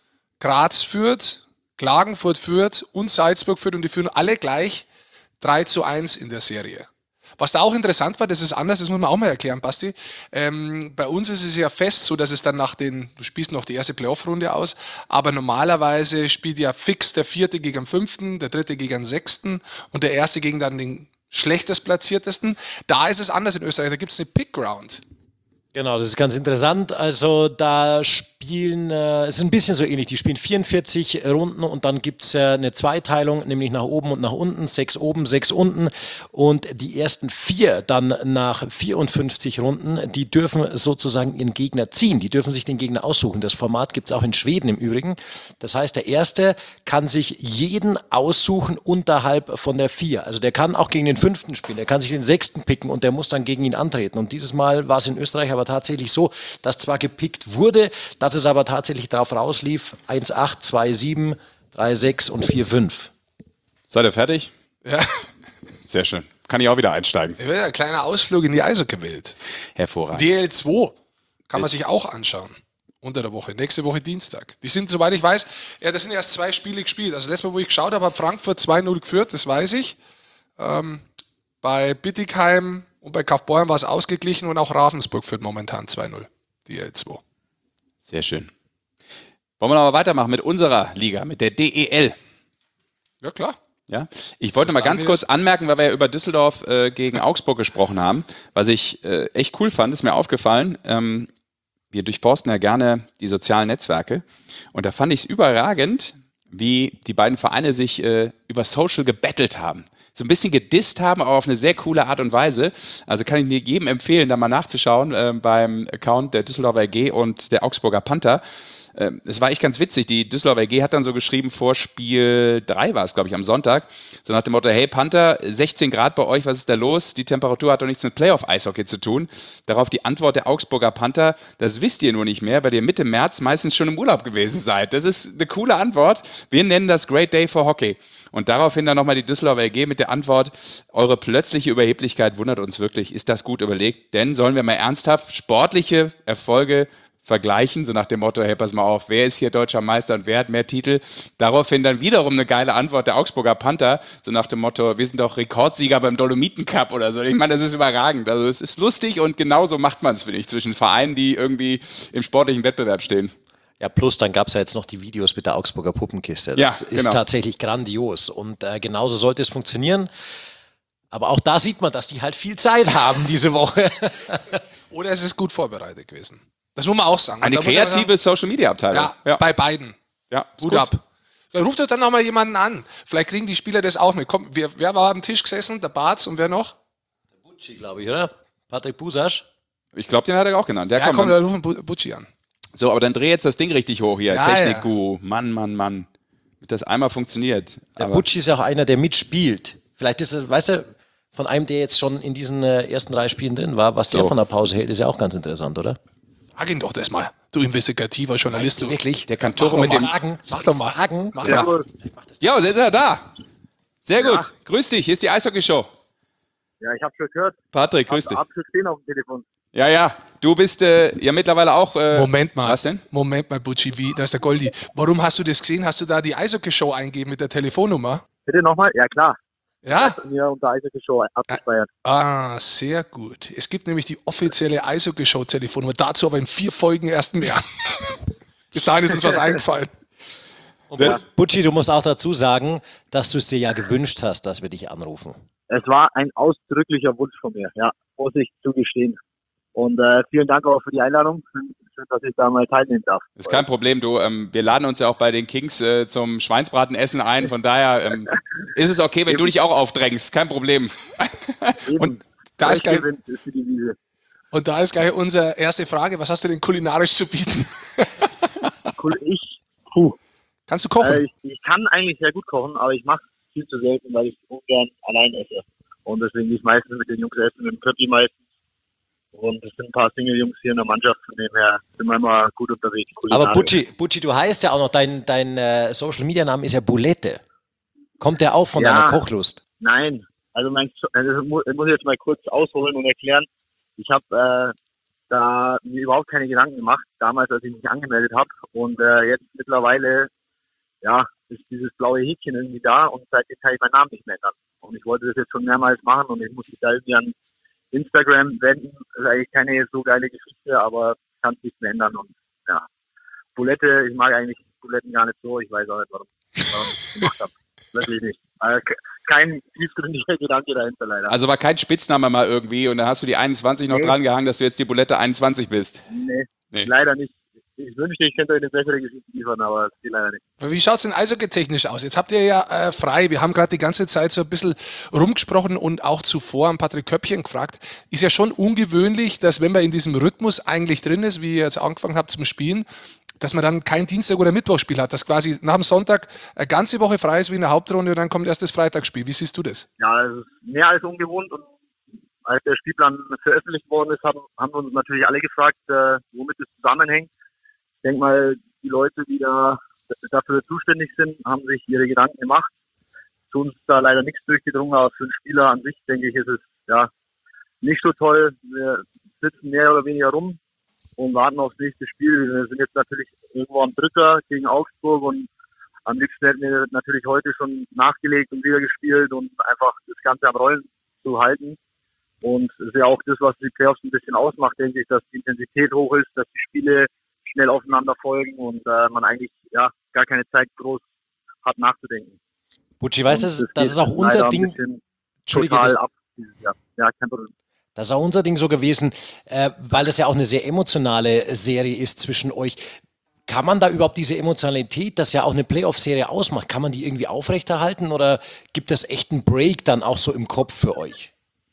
Graz führt, Klagenfurt führt und Salzburg führt und die führen alle gleich drei zu eins in der Serie. Was da auch interessant war, das ist anders, das muss man auch mal erklären, Basti. Ähm, bei uns ist es ja fest so, dass es dann nach den, du spielst noch die erste Playoff-Runde aus, aber normalerweise spielt ja fix der Vierte gegen den Fünften, der Dritte gegen den Sechsten und der Erste gegen dann den schlechtest Platziertesten. Da ist es anders in Österreich, da gibt es eine Pick-Ground. Genau, das ist ganz interessant. Also da spielen, äh, es ist ein bisschen so ähnlich, die spielen vierundvierzig Runden und dann gibt es äh, eine Zweiteilung, nämlich nach oben und nach unten, sechs oben, sechs unten und die ersten vier dann nach vierundfünfzig Runden, die dürfen sozusagen ihren Gegner ziehen, die dürfen sich den Gegner aussuchen. Das Format gibt es auch in Schweden im Übrigen. Das heißt, der Erste kann sich jeden aussuchen unterhalb von der Vier. Also der kann auch gegen den Fünften spielen, der kann sich den Sechsten picken und der muss dann gegen ihn antreten. Und dieses Mal war es in Österreich aber tatsächlich so, dass zwar gepickt wurde, dass es aber tatsächlich darauf rauslief, eins acht, zwei sieben, drei sechs und vier fünf. Seid ihr fertig? Ja. Sehr schön. Kann ich auch wieder einsteigen. Ja, ein kleiner Ausflug in die Eishockey-Welt. Hervorragend. D L zwei kann man sich auch anschauen. Unter der Woche. Nächste Woche Dienstag. Die sind, soweit ich weiß, ja, das sind erst zwei Spiele gespielt. Also letztes Mal, wo ich geschaut habe, hat Frankfurt zwei null geführt, das weiß ich. Ähm, bei Bittigheim und bei Kaufbeuren war es ausgeglichen und auch Ravensburg führt momentan zwei null. D L zwei. Sehr schön. Wollen wir noch mal weitermachen mit unserer Liga, mit der D E L? Ja, klar. Ja, ich wollte Was mal ganz Daniel kurz ist? anmerken, weil wir ja über Düsseldorf äh, gegen Augsburg gesprochen haben, was ich äh, echt cool fand, ist mir aufgefallen. Ähm, wir durchforsten ja gerne die sozialen Netzwerke und da fand ich es überragend, wie die beiden Vereine sich äh, über Social gebettelt haben. So ein bisschen gedisst haben, aber auf eine sehr coole Art und Weise. Also kann ich jedem empfehlen, da mal nachzuschauen äh, beim Account der Düsseldorfer R G und der Augsburger Panther. Es war echt ganz witzig. Die Düsseldorfer R G hat dann so geschrieben, vor Spiel drei war es, glaube ich, am Sonntag, so nach dem Motto, hey Panther, sechzehn Grad bei euch, was ist da los? Die Temperatur hat doch nichts mit Playoff-Eishockey zu tun. Darauf die Antwort der Augsburger Panther, das wisst ihr nur nicht mehr, weil ihr Mitte März meistens schon im Urlaub gewesen seid. Das ist eine coole Antwort. Wir nennen das Great Day for Hockey. Und daraufhin dann nochmal die Düsseldorfer R G mit der Antwort, eure plötzliche Überheblichkeit wundert uns wirklich. Ist das gut überlegt? Denn sollen wir mal ernsthaft sportliche Erfolge vergleichen, so nach dem Motto, hey, pass mal auf, wer ist hier deutscher Meister und wer hat mehr Titel? Daraufhin dann wiederum eine geile Antwort der Augsburger Panther, so nach dem Motto, wir sind doch Rekordsieger beim Dolomiten Cup oder so. Ich meine, das ist überragend. Also es ist lustig und genauso macht man es, finde ich, zwischen Vereinen, die irgendwie im sportlichen Wettbewerb stehen. Ja, plus dann gab es ja jetzt noch die Videos mit der Augsburger Puppenkiste. Das Ja, ist genau. tatsächlich grandios und äh, genauso sollte es funktionieren. Aber auch da sieht man, dass die halt viel Zeit haben diese Woche. Oder es ist gut vorbereitet gewesen. Das muss man auch sagen. Eine kreative Social-Media-Abteilung. Ja, ja, bei beiden. Ja, Hut ab. Ja, ruft doch dann nochmal jemanden an. Vielleicht kriegen die Spieler das auch mit. Komm, wer, wer war am Tisch gesessen? Der Barz und wer noch? Der Bucci, glaube ich, oder? Patrick Busasch. Ich glaube, den hat er auch genannt. Der ja, kommt, komm, wir rufen Bucci an. So, aber dann dreh jetzt das Ding richtig hoch hier. Ja, Technik-Guru. Ja. Mann, Mann, Mann. Damit das einmal funktioniert. Der Bucci ist ja auch einer, der mitspielt. Vielleicht ist es, weißt du, von einem, der jetzt schon in diesen äh, ersten drei Spielen drin war, was so. der von der Pause hält, ist ja auch ganz interessant, oder? Frag ihn doch das mal. Du investigativer Journalist. Du. Wirklich? Der kann Tore mit dem... Fragen. Mach doch mal. Fragen. Mach ja. doch mal. Ja, ist er da. Sehr gut. Ja. Grüß dich. Hier ist die Eishockey-Show. Ja, ich habe schon gehört. Patrick, grüß dich. Hab schon gesehen auf dem Telefon. Ja, ja. Du bist äh, ja mittlerweile auch... Äh, Moment mal. Was denn? Moment mal, Bucci. Wie? Da ist der Goldi. Warum hast du das gesehen? Hast du da die Eishockey-Show eingegeben mit der Telefonnummer? Bitte nochmal? Ja, klar. Ja? Mir unter Eishockey-Show abgespeichert. Ah, sehr gut. Es gibt nämlich die offizielle Eishockey-Show-Telefonnummer. Dazu aber in vier Folgen erst mehr. Bis dahin ist uns was eingefallen. Ja. Bucci, du musst auch dazu sagen, dass du es dir ja gewünscht hast, dass wir dich anrufen. Es war ein ausdrücklicher Wunsch von mir, ja, muss ich zugestehen. Und äh, vielen Dank auch für die Einladung. Schön, dass ich da mal teilnehmen darf. Ist kein Problem, du. Ähm, wir laden uns ja auch bei den Kings äh, zum Schweinsbratenessen ein. Von daher ähm, ist es okay, wenn Eben. du dich auch aufdrängst. Kein Problem. Und da ist gleich, und da ist gleich unsere erste Frage. Was hast du denn kulinarisch zu bieten? Ich, puh. Kannst du kochen? Äh, ich, ich kann eigentlich sehr gut kochen, aber ich mache es viel zu selten, weil ich ungern allein esse. Und deswegen gehe ich meistens mit den Jungs essen, mit dem Köppi meistens. Und es sind ein paar Single-Jungs hier in der Mannschaft, von dem her sind wir immer gut unterwegs. Aber Bucci, Bucci, du heißt ja auch noch, dein, dein äh, Social-Media-Name ist ja Bulette. Kommt der auch von ja, deiner Kochlust? Nein, also mein, also muss, muss ich jetzt mal kurz ausholen und erklären. Ich habe äh, da mir überhaupt keine Gedanken gemacht, damals, als ich mich angemeldet habe. Und äh, jetzt mittlerweile, ja, ist dieses blaue Häkchen irgendwie da und seitdem kann ich meinen Namen nicht mehr ändern. Und ich wollte das jetzt schon mehrmals machen und ich muss mich da irgendwie an Instagram wenden. Das ist eigentlich keine so geile Geschichte, aber ich kann es nicht mehr ändern. Und ja, Bulette, ich mag eigentlich Buletten gar nicht so. Ich weiß auch nicht, warum, warum ich das gemacht habe. Wirklich nicht. Also kein tiefgründiger Gedanke dahinter leider. Also war kein Spitzname mal irgendwie und dann hast du die einundzwanzig noch nee. dran gehangen, dass du jetzt die Bulette einundzwanzig bist. Nee, nee. Leider nicht. Ich wünschte, ich könnte euch eine bessere Geschichte liefern, aber das geht leider nicht. Wie schaut es denn eishockey-technisch aus? Jetzt habt ihr ja äh, frei, wir haben gerade die ganze Zeit so ein bisschen rumgesprochen und auch zuvor an Patrick Köppchen gefragt. Ist ja schon ungewöhnlich, dass wenn man in diesem Rhythmus eigentlich drin ist, wie ihr jetzt angefangen habt zum Spielen, dass man dann kein Dienstag- oder Mittwochspiel hat, dass quasi nach dem Sonntag eine ganze Woche frei ist wie in der Hauptrunde und dann kommt erst das Freitagsspiel. Wie siehst du das? Ja, es ist mehr als ungewohnt und als der Spielplan veröffentlicht worden ist, haben, haben uns natürlich alle gefragt, äh, womit es zusammenhängt. Ich denke mal, die Leute, die da dafür zuständig sind, haben sich ihre Gedanken gemacht. Zu uns ist da leider nichts durchgedrungen, aber für einen Spieler an sich, denke ich, ist es ja nicht so toll. Wir sitzen mehr oder weniger rum und warten aufs nächste Spiel. Wir sind jetzt natürlich irgendwo am Drücker gegen Augsburg und am liebsten hätten wir natürlich heute schon nachgelegt und wieder gespielt und einfach das Ganze am Rollen zu halten. Und es ist ja auch das, was die Playoffs ein bisschen ausmacht, denke ich, dass die Intensität hoch ist, dass die Spiele schnell aufeinander folgen und äh, man eigentlich ja gar keine Zeit groß hat nachzudenken. Bucci, weißt du, das, das ist auch unser Ding. Entschuldige, das, ab dieses Jahr. Ja, kein Problem. Das ist auch unser Ding so gewesen, äh, weil das ja auch eine sehr emotionale Serie ist zwischen euch. Kann man da überhaupt diese Emotionalität, das ja auch eine Playoff-Serie ausmacht, kann man die irgendwie aufrechterhalten oder gibt es echt einen Break dann auch so im Kopf für euch?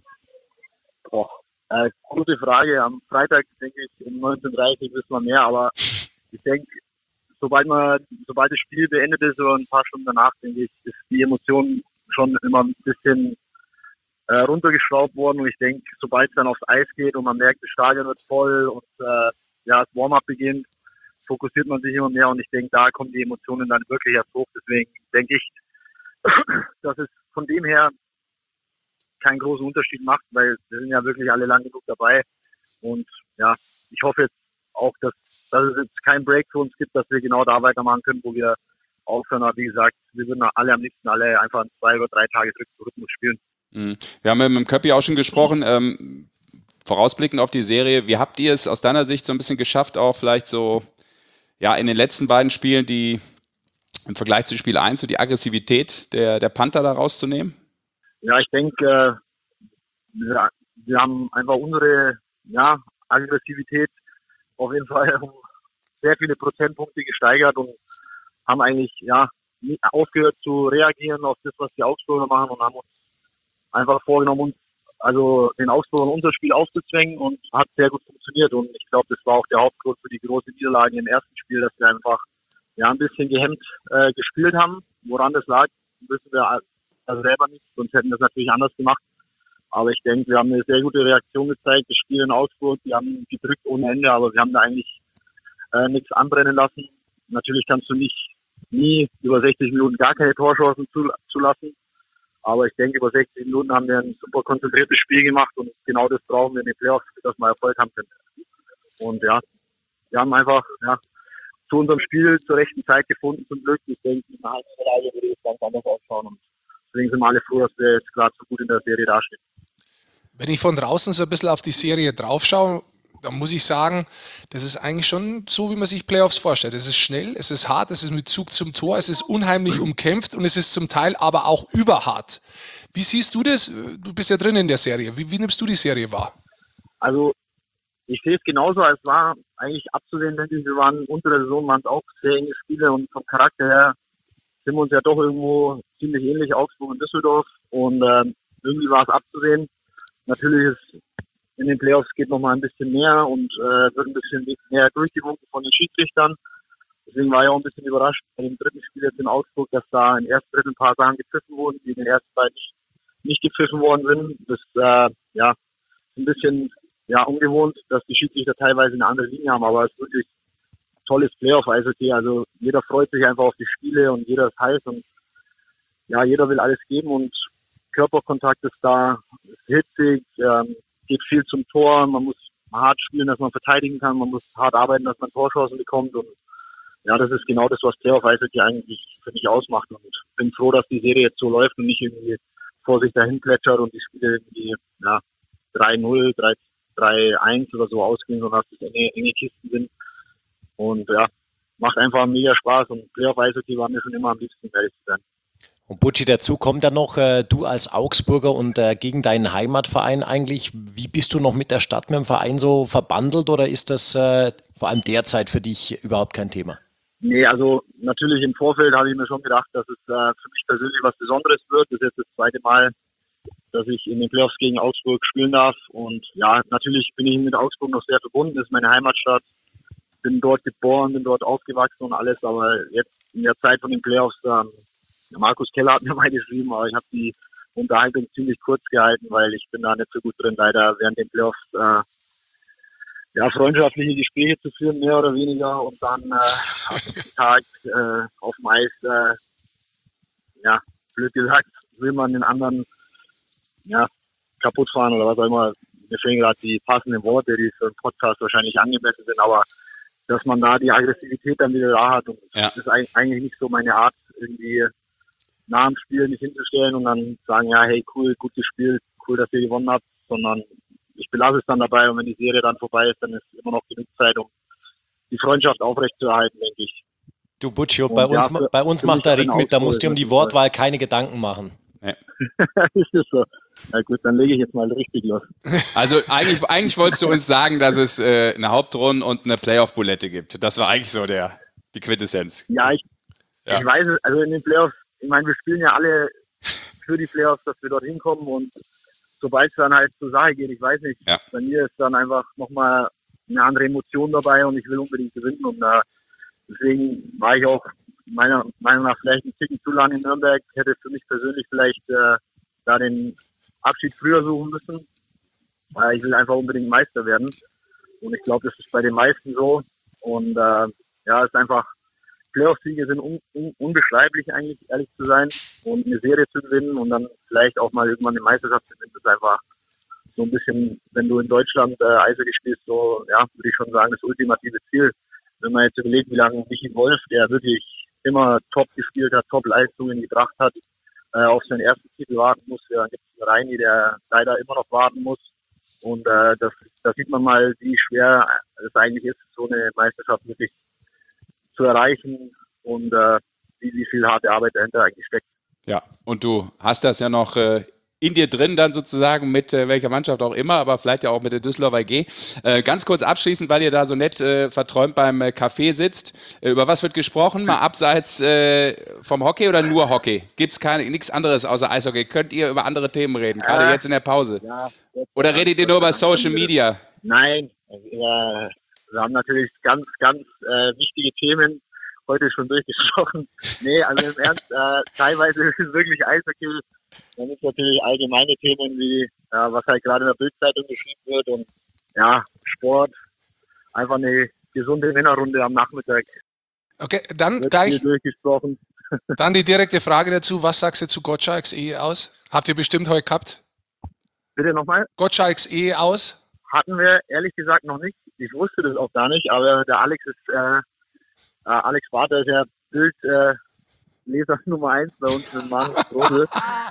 Boah, äh, gute Frage. Am Freitag, denke ich, um neunzehn Uhr dreißig wissen wir mehr, aber ich denke, sobald man, sobald das Spiel beendet ist oder ein paar Stunden danach, denke ich, ist die Emotion schon immer ein bisschen äh, runtergeschraubt worden und ich denke, sobald es dann aufs Eis geht und man merkt, das Stadion wird voll und äh, ja, das Warm-up beginnt, fokussiert man sich immer mehr und ich denke, da kommen die Emotionen dann wirklich erst hoch. Deswegen denke ich, dass es von dem her keinen großen Unterschied macht, weil wir sind ja wirklich alle lang genug dabei und ja, ich hoffe jetzt auch, dass, dass es jetzt keinen Break für uns gibt, dass wir genau da weitermachen können, wo wir aufhören. Aber wie gesagt, wir würden alle am liebsten alle einfach zwei oder drei Tage Rhythmus spielen. Wir haben mit dem Köppi auch schon gesprochen, ähm, vorausblickend auf die Serie, wie habt ihr es aus deiner Sicht so ein bisschen geschafft, auch vielleicht so ja in den letzten beiden Spielen die im Vergleich zu Spiel eins so die Aggressivität der, der Panther da rauszunehmen? Ja, ich denke, äh, wir, wir haben einfach unsere ja, Aggressivität auf jeden Fall um sehr viele Prozentpunkte gesteigert und haben eigentlich ja nie aufgehört zu reagieren auf das, was die Augsburger machen und haben uns einfach vorgenommen, uns also den Augsburgern unser Spiel aufzuzwängen und hat sehr gut funktioniert. Und ich glaube, das war auch der Hauptgrund für die große Niederlage im ersten Spiel, dass wir einfach ja ein bisschen gehemmt äh, gespielt haben. Woran das lag, wissen wir also selber nicht, sonst hätten wir es natürlich anders gemacht. Aber ich denke, wir haben eine sehr gute Reaktion gezeigt. Das Spiel in Augsburg, die haben gedrückt ohne Ende, aber wir haben da eigentlich äh, nichts anbrennen lassen. Natürlich kannst du nicht nie über sechzig Minuten gar keine Torchancen zulassen. Aber ich denke, über sechzig Minuten haben wir ein super konzentriertes Spiel gemacht und genau das brauchen wir in den Playoffs, dass wir Erfolg haben können. Und ja, wir haben einfach ja, zu unserem Spiel zur rechten Zeit gefunden, zum Glück. Ich denke, in einer halben Serie würde es ganz anders ausschauen. Und deswegen sind wir alle froh, dass wir jetzt gerade so gut in der Serie dastehen. Wenn ich von draußen so ein bisschen auf die Serie draufschaue, dann muss ich sagen, das ist eigentlich schon so, wie man sich Playoffs vorstellt. Es ist schnell, es ist hart, es ist mit Zug zum Tor, es ist unheimlich umkämpft und es ist zum Teil aber auch überhart. Wie siehst du das? Du bist ja drin in der Serie. Wie, wie nimmst du die Serie wahr? Also ich sehe es genauso, als war eigentlich abzusehen, denke ich, wir waren unter der Saison, waren es auch sehr enge Spiele und vom Charakter her sind wir uns ja doch irgendwo ziemlich ähnlich, Augsburg und Düsseldorf, und ähm, irgendwie war es abzusehen. Natürlich ist in den Playoffs geht noch mal ein bisschen mehr und äh, wird ein bisschen mehr durchgewunken von den Schiedsrichtern. Deswegen war ich auch ein bisschen überrascht bei dem dritten Spiel jetzt in Augsburg, dass da im ersten Drittel ein paar Sachen gepfiffen wurden, die in den ersten beiden nicht, nicht gepfiffen worden sind. Das äh, ja ist ein bisschen ja ungewohnt, dass die Schiedsrichter teilweise eine andere Linie haben, aber es ist wirklich ein tolles Playoff-Eishockey. Also jeder freut sich einfach auf die Spiele und jeder ist heiß und ja, jeder will alles geben und Körperkontakt ist da, ist hitzig, ähm, geht viel zum Tor, man muss hart spielen, dass man verteidigen kann, man muss hart arbeiten, dass man Torchancen bekommt und ja, das ist genau das, was Playoff-Eishockey eigentlich für mich ausmacht und bin froh, dass die Serie jetzt so läuft und nicht irgendwie vor sich dahin plätschert und die Spiele irgendwie ja, drei null, drei eins oder so ausgehen, sondern dass das enge, enge Kisten sind und ja, macht einfach mega Spaß und Playoff-Eishockey war mir schon immer am liebsten, ehrlich zu sein. Und Butchi, dazu kommt dann noch, äh, du als Augsburger und äh, gegen deinen Heimatverein eigentlich, wie bist du noch mit der Stadt, mit dem Verein so verbandelt oder ist das äh, vor allem derzeit für dich überhaupt kein Thema? Nee, also natürlich im Vorfeld habe ich mir schon gedacht, dass es äh, für mich persönlich was Besonderes wird. Das ist jetzt das zweite Mal, dass ich in den Playoffs gegen Augsburg spielen darf und ja, natürlich bin ich mit Augsburg noch sehr verbunden, das ist meine Heimatstadt, bin dort geboren, bin dort aufgewachsen und alles, aber jetzt in der Zeit von den Playoffs ähm, Markus Keller hat mir mal geschrieben, aber ich habe die Unterhaltung ziemlich kurz gehalten, weil ich bin da nicht so gut drin, leider während den Playoffs äh, ja, freundschaftliche Gespräche zu führen, mehr oder weniger, und dann äh, am nächsten Tag äh, auf dem Eis, äh, ja, blöd gesagt, will man den anderen ja, kaputt fahren oder was auch immer. Mir fehlen gerade die passenden Worte, die für einen Podcast wahrscheinlich angemessen sind, aber dass man da die Aggressivität dann wieder da hat und Ja. das ist eigentlich nicht so meine Art, irgendwie nach dem Spiel nicht hinzustellen und dann sagen, ja, hey, cool, gut gespielt, cool, dass ihr gewonnen habt, sondern ich belasse es dann dabei und wenn die Serie dann vorbei ist, dann ist immer noch genug Zeit, um die Freundschaft aufrechtzuerhalten, denke ich. Du Butchi, Und bei uns, ja, für- bei uns für macht mich der ein Rick mit, da musst du dir um Ausfall, die das ist Wortwahl keine Gedanken machen. ist das so? Na gut, dann lege ich jetzt mal richtig los. Also eigentlich, eigentlich wolltest du uns sagen, dass es äh, eine Hauptrunde und eine Playoff-Bulette gibt. Das war eigentlich so der, die Quintessenz. Ja, ich, Ja. ich weiß es, also in den Playoffs, ich meine, wir spielen ja alle für die Playoffs, dass wir dort hinkommen und sobald es dann halt zur Sache geht, ich weiß nicht, Ja. bei mir ist dann einfach nochmal eine andere Emotion dabei und ich will unbedingt gewinnen und äh, deswegen war ich auch meiner Meinung nach vielleicht ein Ticken zu lange in Nürnberg, hätte für mich persönlich vielleicht äh, da den Abschied früher suchen müssen, weil ich will einfach unbedingt Meister werden und ich glaube, das ist bei den meisten so und äh, ja, es ist einfach, Playoff-Siege sind un, un, unbeschreiblich eigentlich, ehrlich zu sein und eine Serie zu gewinnen und dann vielleicht auch mal irgendwann eine Meisterschaft zu gewinnen, ist einfach so ein bisschen, wenn du in Deutschland äh, Eishockey spielst, so, ja, würde ich schon sagen, das ultimative Ziel. Wenn man jetzt überlegt, wie lange Michi Wolf, der wirklich immer top gespielt hat, top Leistungen gebracht hat, äh, auf seinen ersten Titel warten muss. Ja, dann gibt es einen Reini, der leider immer noch warten muss. Und äh, das, da sieht man mal, wie schwer es eigentlich ist, so eine Meisterschaft wirklich zu erreichen und äh, wie, wie viel harte Arbeit dahinter eigentlich steckt. Ja, und du hast das ja noch äh, in dir drin dann sozusagen mit äh, welcher Mannschaft auch immer, aber vielleicht ja auch mit der Düsseldorfer A G. Äh, ganz kurz abschließend, weil ihr da so nett äh, verträumt beim äh, Café sitzt. Äh, über was wird gesprochen? Mal abseits äh, vom Hockey oder nur Hockey? Gibt es nichts anderes außer Eishockey? Könnt ihr über andere Themen reden, gerade Äh, jetzt in der Pause? Ja, jetzt- Oder redet ihr nur über Social Media? Nein, also, äh, wir haben natürlich ganz, ganz äh, wichtige Themen heute schon durchgesprochen. Nee, also im Ernst, äh, teilweise ist es wirklich Eishockey. Dann ist natürlich allgemeine Themen wie, äh, was halt gerade in der Bildzeitung geschrieben wird und ja, Sport. Einfach eine gesunde Männerrunde am Nachmittag. Okay, dann Wird gleich hier durchgesprochen. dann die direkte Frage dazu. Was sagst du zu Gottschalks Ehe aus? Habt ihr bestimmt heute gehabt? Bitte nochmal. Gottschalks Ehe aus? Hatten wir ehrlich gesagt noch nicht. Ich wusste das auch gar nicht, aber der Alex ist, äh, äh, Alex Vater ist ja Bild, äh, Leser Nummer eins bei uns mit Mann und Brodel.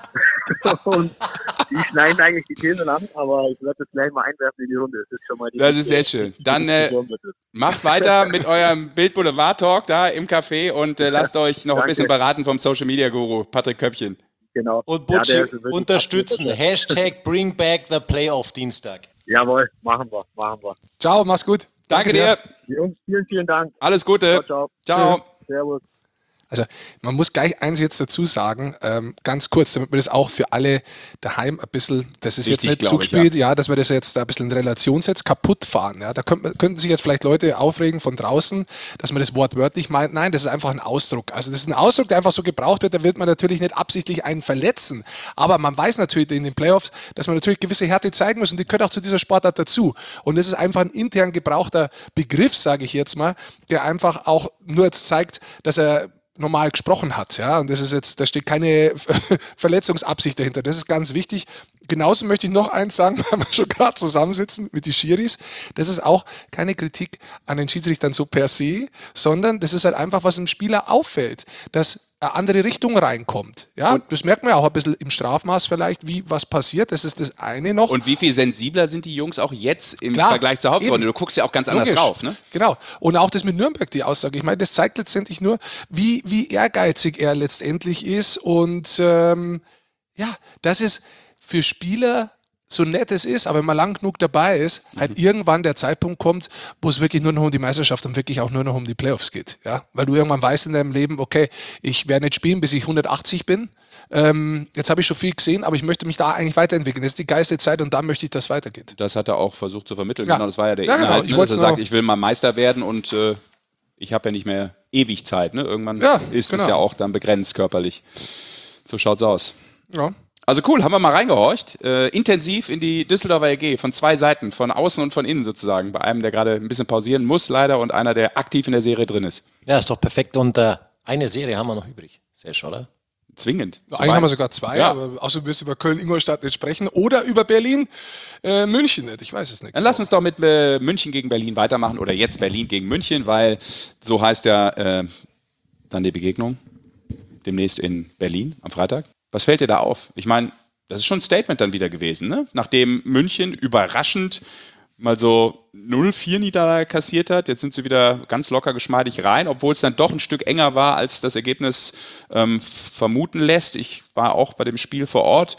Und die schneiden eigentlich die Themen an, aber ich werde das gleich mal einwerfen in die Runde. Das ist schon mal die Das ist sehr schön. Dann äh, macht weiter mit eurem Bild Boulevard Talk da im Café und äh, lasst euch noch ein Danke. bisschen beraten vom Social Media Guru Patrick Köppchen. Genau. Und Ja, Butchi der ist wirklich unterstützen. absolut- Hashtag Bring Back the Playoff Dienstag. Jawohl, machen wir, machen wir. Ciao, mach's gut. Danke dir. Jungs, vielen, vielen Dank. Alles Gute. Ciao, ciao. Ciao. Servus. Also man muss gleich eins jetzt dazu sagen, ähm, ganz kurz, damit man das auch für alle daheim ein bisschen, das ist Wichtig, jetzt nicht glaube ich, zugespielt, ja. ja, dass man das jetzt da ein bisschen in Relation setzt, kaputt fahren. Ja. Da könnten, könnten sich jetzt vielleicht Leute aufregen von draußen, dass man das wortwörtlich meint. Nein, das ist einfach ein Ausdruck. Also das ist ein Ausdruck, der einfach so gebraucht wird, da wird man natürlich nicht absichtlich einen verletzen. Aber man weiß natürlich in den Playoffs, dass man natürlich gewisse Härte zeigen muss und die gehört auch zu dieser Sportart dazu. Und das ist einfach ein intern gebrauchter Begriff, sage ich jetzt mal, der einfach auch nur jetzt zeigt, dass er normal gesprochen hat, ja, und das ist jetzt, da steht keine Verletzungsabsicht dahinter, das ist ganz wichtig. Genauso möchte ich noch eins sagen, weil wir schon gerade zusammensitzen mit den Schiris, das ist auch keine Kritik an den Schiedsrichtern so per se, sondern das ist halt einfach, was dem Spieler auffällt, dass eine andere Richtung reinkommt, ja, und das merkt man ja auch ein bisschen im Strafmaß vielleicht, wie was passiert, das ist das eine noch. Und wie viel sensibler sind die Jungs auch jetzt im Klar, Vergleich zur Hauptrunde? eben. Du guckst ja auch ganz anders Logisch. drauf, ne? Genau. Und auch das mit Nürnberg, die Aussage. Ich meine, das zeigt letztendlich nur, wie, wie ehrgeizig er letztendlich ist. Und ähm, ja, das ist für Spieler, so nett es ist, aber wenn man lang genug dabei ist, mhm. halt irgendwann der Zeitpunkt kommt, wo es wirklich nur noch um die Meisterschaft und wirklich auch nur noch um die Playoffs geht. Ja? Weil du irgendwann weißt in deinem Leben, okay, ich werde nicht spielen, bis ich hundertachtzig bin. Ähm, jetzt habe ich schon viel gesehen, aber ich möchte mich da eigentlich weiterentwickeln. Das ist die geilste Zeit und da möchte ich, dass es weitergeht. Das hat er auch versucht zu vermitteln. Ja. Genau, das war ja der Ja, genau. Inhalt, Ich ne? wollt's dass er sagt, nur- ich will mal Meister werden und äh, ich habe ja nicht mehr ewig Zeit. Ne? Irgendwann Ja, ist genau. es ja auch dann begrenzt körperlich. So schaut's aus. Ja. Also cool, haben wir mal reingehorcht. Äh, intensiv in die Düsseldorfer A G, von zwei Seiten, von außen und von innen sozusagen. Bei einem, der gerade ein bisschen pausieren muss leider und einer, der aktiv in der Serie drin ist. Ja, ist doch perfekt. Und äh, eine Serie haben wir noch übrig. Sehr schön, oder? Zwingend. Eigentlich haben wir sogar zwei, Ja. aber außerdem wirst du über Köln-Ingolstadt nicht sprechen oder über Berlin, äh, München nicht, ich weiß es nicht. Dann lass uns doch mit äh, München gegen Berlin weitermachen oder jetzt Berlin gegen München, weil so heißt ja äh, dann die Begegnung demnächst in Berlin am Freitag. Was fällt dir da auf? Ich meine, das ist schon ein Statement dann wieder gewesen, ne? Nachdem München überraschend mal so null vier Niederlage kassiert hat, jetzt sind sie wieder ganz locker geschmeidig rein, obwohl es dann doch ein Stück enger war, als das Ergebnis ähm, vermuten lässt. Ich war auch bei dem Spiel vor Ort,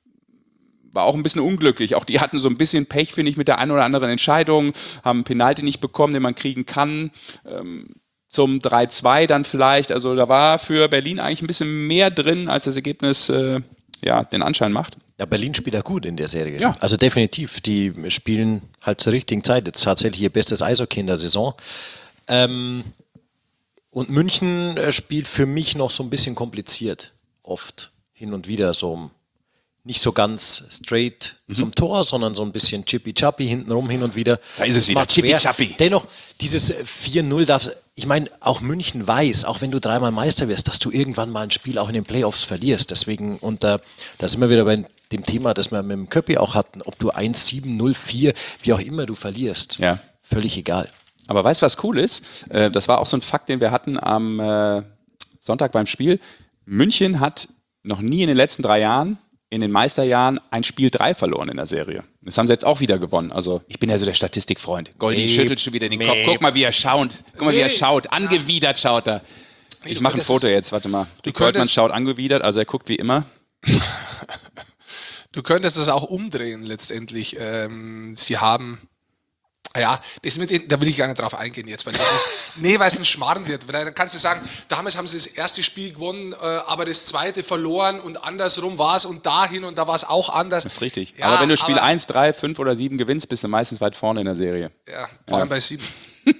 war auch ein bisschen unglücklich. Auch die hatten so ein bisschen Pech, finde ich, mit der einen oder anderen Entscheidung, haben einen Penalty nicht bekommen, den man kriegen kann. Ähm, zum drei zwei dann vielleicht. Also da war für Berlin eigentlich ein bisschen mehr drin, als das Ergebnis äh, ja, den Anschein macht. Ja, Berlin spielt ja gut in der Serie. Ja. Also definitiv. Die spielen halt zur richtigen Zeit. Jetzt tatsächlich ihr bestes Eishockey in der Saison. Ähm, und München äh, spielt für mich noch so ein bisschen kompliziert. Oft hin und wieder so nicht so ganz straight mhm. zum Tor, sondern so ein bisschen chippy-chappy hintenrum hin und wieder. Da ist es wieder, Macht schwer. chippy-chappy. Dennoch, dieses vier null darf, ich meine, auch München weiß, auch wenn du dreimal Meister wirst, dass du irgendwann mal ein Spiel auch in den Playoffs verlierst. Deswegen, und äh, da sind wir wieder bei dem Thema, das wir mit dem Köppi auch hatten, ob du eins sieben, null vier, wie auch immer du verlierst. Ja. Völlig egal. Aber weißt du, was cool ist? Äh, das war auch so ein Fakt, den wir hatten am äh, Sonntag beim Spiel. München hat noch nie in den letzten drei Jahren, in den Meisterjahren, ein Spiel drei verloren in der Serie. Das haben sie jetzt auch wieder gewonnen. Also ich bin ja so der Statistikfreund. Goldi Meep, schüttelt schon wieder den meep. Kopf. Guck mal, wie er schaut. Guck mal, wie er schaut. Angewidert schaut er. Ich du mache ein könntest Foto es- jetzt, warte mal. du Goldmann könntest- schaut angewidert, also er guckt wie immer. Du könntest das auch umdrehen letztendlich. Ähm, sie haben, ja, das mit den, da will ich gar nicht drauf eingehen jetzt, weil das ist, nee, weil es ein Schmarrn wird. Weil dann kannst du sagen, damals haben sie das erste Spiel gewonnen, äh, aber das zweite verloren und andersrum war es und dahin und da war es auch anders. Das ist richtig. Ja, aber wenn du Spiel aber- eins, drei, fünf oder sieben gewinnst, bist du meistens weit vorne in der Serie. Ja, vor allem bei sieben.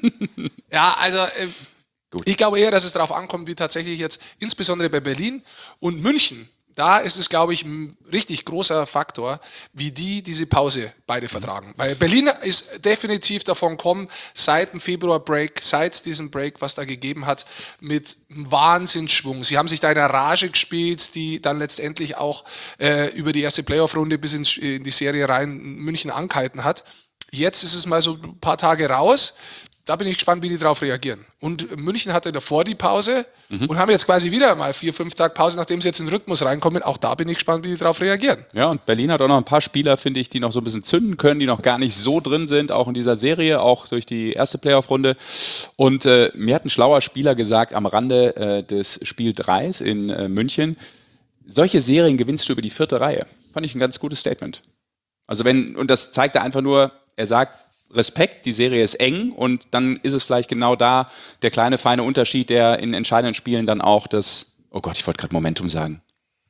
Ja, also äh, ich glaube eher, dass es darauf ankommt, wie tatsächlich jetzt, insbesondere bei Berlin und München, da ist es, glaube ich, ein richtig großer Faktor, wie die diese Pause beide vertragen. Weil Berlin ist definitiv davon gekommen, seit dem Februar-Break, seit diesem Break, was da gegeben hat, mit einem Wahnsinnsschwung. Sie haben sich da in einer Rage gespielt, die dann letztendlich auch äh, über die erste Playoff-Runde bis ins, in die Serie rein München angehalten hat. Jetzt ist es mal so ein paar Tage raus. Da bin ich gespannt, wie die darauf reagieren. Und München hatte davor die Pause mhm. und haben jetzt quasi wieder mal vier, fünf Tage Pause, nachdem sie jetzt in den Rhythmus reinkommen. Auch da bin ich gespannt, wie die darauf reagieren. Ja, und Berlin hat auch noch ein paar Spieler, finde ich, die noch so ein bisschen zünden können, die noch gar nicht so drin sind, auch in dieser Serie, auch durch die erste Playoff-Runde. Und äh, mir hat ein schlauer Spieler gesagt, am Rande äh, des Spiel drei in äh, München, solche Serien gewinnst du über die vierte Reihe. Fand ich ein ganz gutes Statement. Also wenn, und das zeigt er einfach nur, er sagt, Respekt, die Serie ist eng und dann ist es vielleicht genau da der kleine, feine Unterschied, der in entscheidenden Spielen dann auch das, oh Gott, ich wollte gerade Momentum sagen.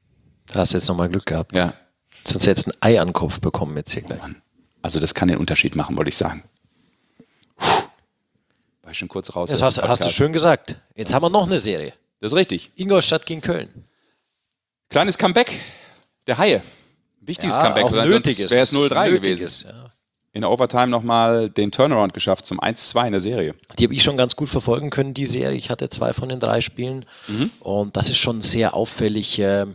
Da hast du jetzt nochmal Glück gehabt. Ja. Sonst hättest du ein Ei an den Kopf bekommen jetzt hier gleich. Also das kann den Unterschied machen, wollte ich sagen. Puh. War ich schon kurz raus. Das aus hast, dem hast du Podcast. schön gesagt. Jetzt haben wir noch eine Serie. Das ist richtig. Ingolstadt gegen Köln. Kleines Comeback der Haie. Wichtiges Ja, Comeback. auch Sonst nötiges. wäre es null drei Nötiges, gewesen. ja. In der Overtime nochmal den Turnaround geschafft zum eins zwei in der Serie. Die habe ich schon ganz gut verfolgen können, die Serie. Ich hatte zwei von den drei Spielen. Mhm. Und das ist schon sehr auffällig. ähm,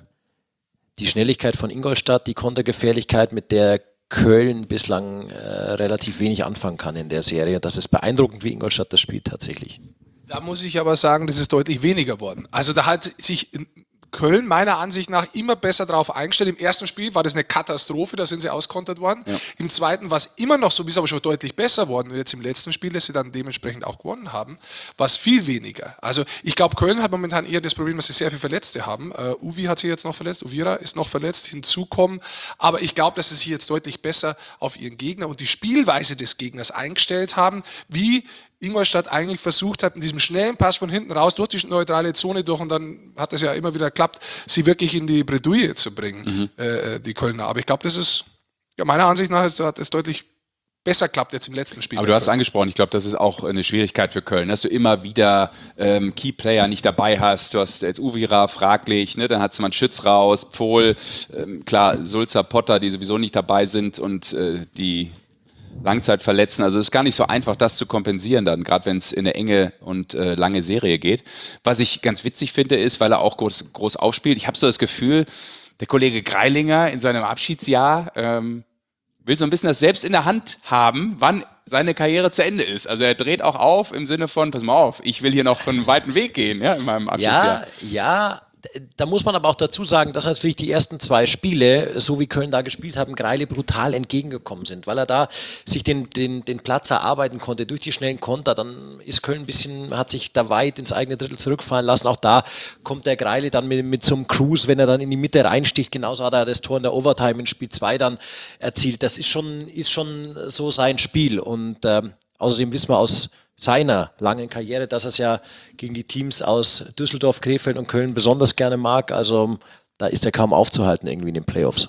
Die Schnelligkeit von Ingolstadt, die Kontergefährlichkeit, mit der Köln bislang äh, relativ wenig anfangen kann in der Serie. Das ist beeindruckend, wie Ingolstadt das spielt tatsächlich. Da muss ich aber sagen, das ist deutlich weniger geworden. Also da hat sich in Köln meiner Ansicht nach immer besser drauf eingestellt. Im ersten Spiel war das eine Katastrophe, da sind sie auskontert worden. Ja. Im zweiten war es immer noch so, ist aber schon deutlich besser worden. Und jetzt im letzten Spiel, das sie dann dementsprechend auch gewonnen haben, war es viel weniger. Also ich glaube, Köln hat momentan eher das Problem, dass sie sehr viele Verletzte haben. Uh, Uvi hat sich jetzt noch verletzt, Uvira ist noch verletzt, hinzukommen. Aber ich glaube, dass sie sich jetzt deutlich besser auf ihren Gegner und die Spielweise des Gegners eingestellt haben, wie Ingolstadt eigentlich versucht hat, in diesem schnellen Pass von hinten raus durch die neutrale Zone durch und dann hat es ja immer wieder geklappt, sie wirklich in die Bredouille zu bringen, mhm. äh, die Kölner. Aber ich glaube, das ist, ja, meiner Ansicht nach ist, hat es deutlich besser klappt jetzt im letzten Spiel. Aber du hast angesprochen, ich glaube, das ist auch eine Schwierigkeit für Köln, dass du immer wieder ähm, Keyplayer nicht dabei hast. Du hast jetzt Uvira fraglich, ne? Dann hat man Schütz raus, Pfohl, ähm, klar, Sulzer, Potter, die sowieso nicht dabei sind und äh, die Langzeitverletzten. Also es ist gar nicht so einfach, das zu kompensieren dann, gerade wenn es in eine enge und äh, lange Serie geht. Was ich ganz witzig finde, ist, weil er auch groß, groß aufspielt, ich habe so das Gefühl, der Kollege Greilinger in seinem Abschiedsjahr ähm, will so ein bisschen das selbst in der Hand haben, wann seine Karriere zu Ende ist. Also er dreht auch auf im Sinne von, pass mal auf, ich will hier noch einen weiten Weg gehen, ja, in meinem Abschiedsjahr. Ja, ja. Da muss man aber auch dazu sagen, dass natürlich die ersten zwei Spiele, so wie Köln da gespielt haben, Greile brutal entgegengekommen sind, weil er da sich den, den, den Platz erarbeiten konnte durch die schnellen Konter. Dann ist Köln ein bisschen, hat sich da weit ins eigene Drittel zurückfallen lassen. Auch da kommt der Greile dann mit, mit so einem Cruise, wenn er dann in die Mitte reinsticht. Genauso hat er das Tor in der Overtime in Spiel zwei dann erzielt. Das ist schon, ist schon so sein Spiel. Und ähm, außerdem wissen wir aus seiner langen Karriere, dass er es ja gegen die Teams aus Düsseldorf, Krefeld und Köln besonders gerne mag. Also da ist er kaum aufzuhalten irgendwie in den Playoffs.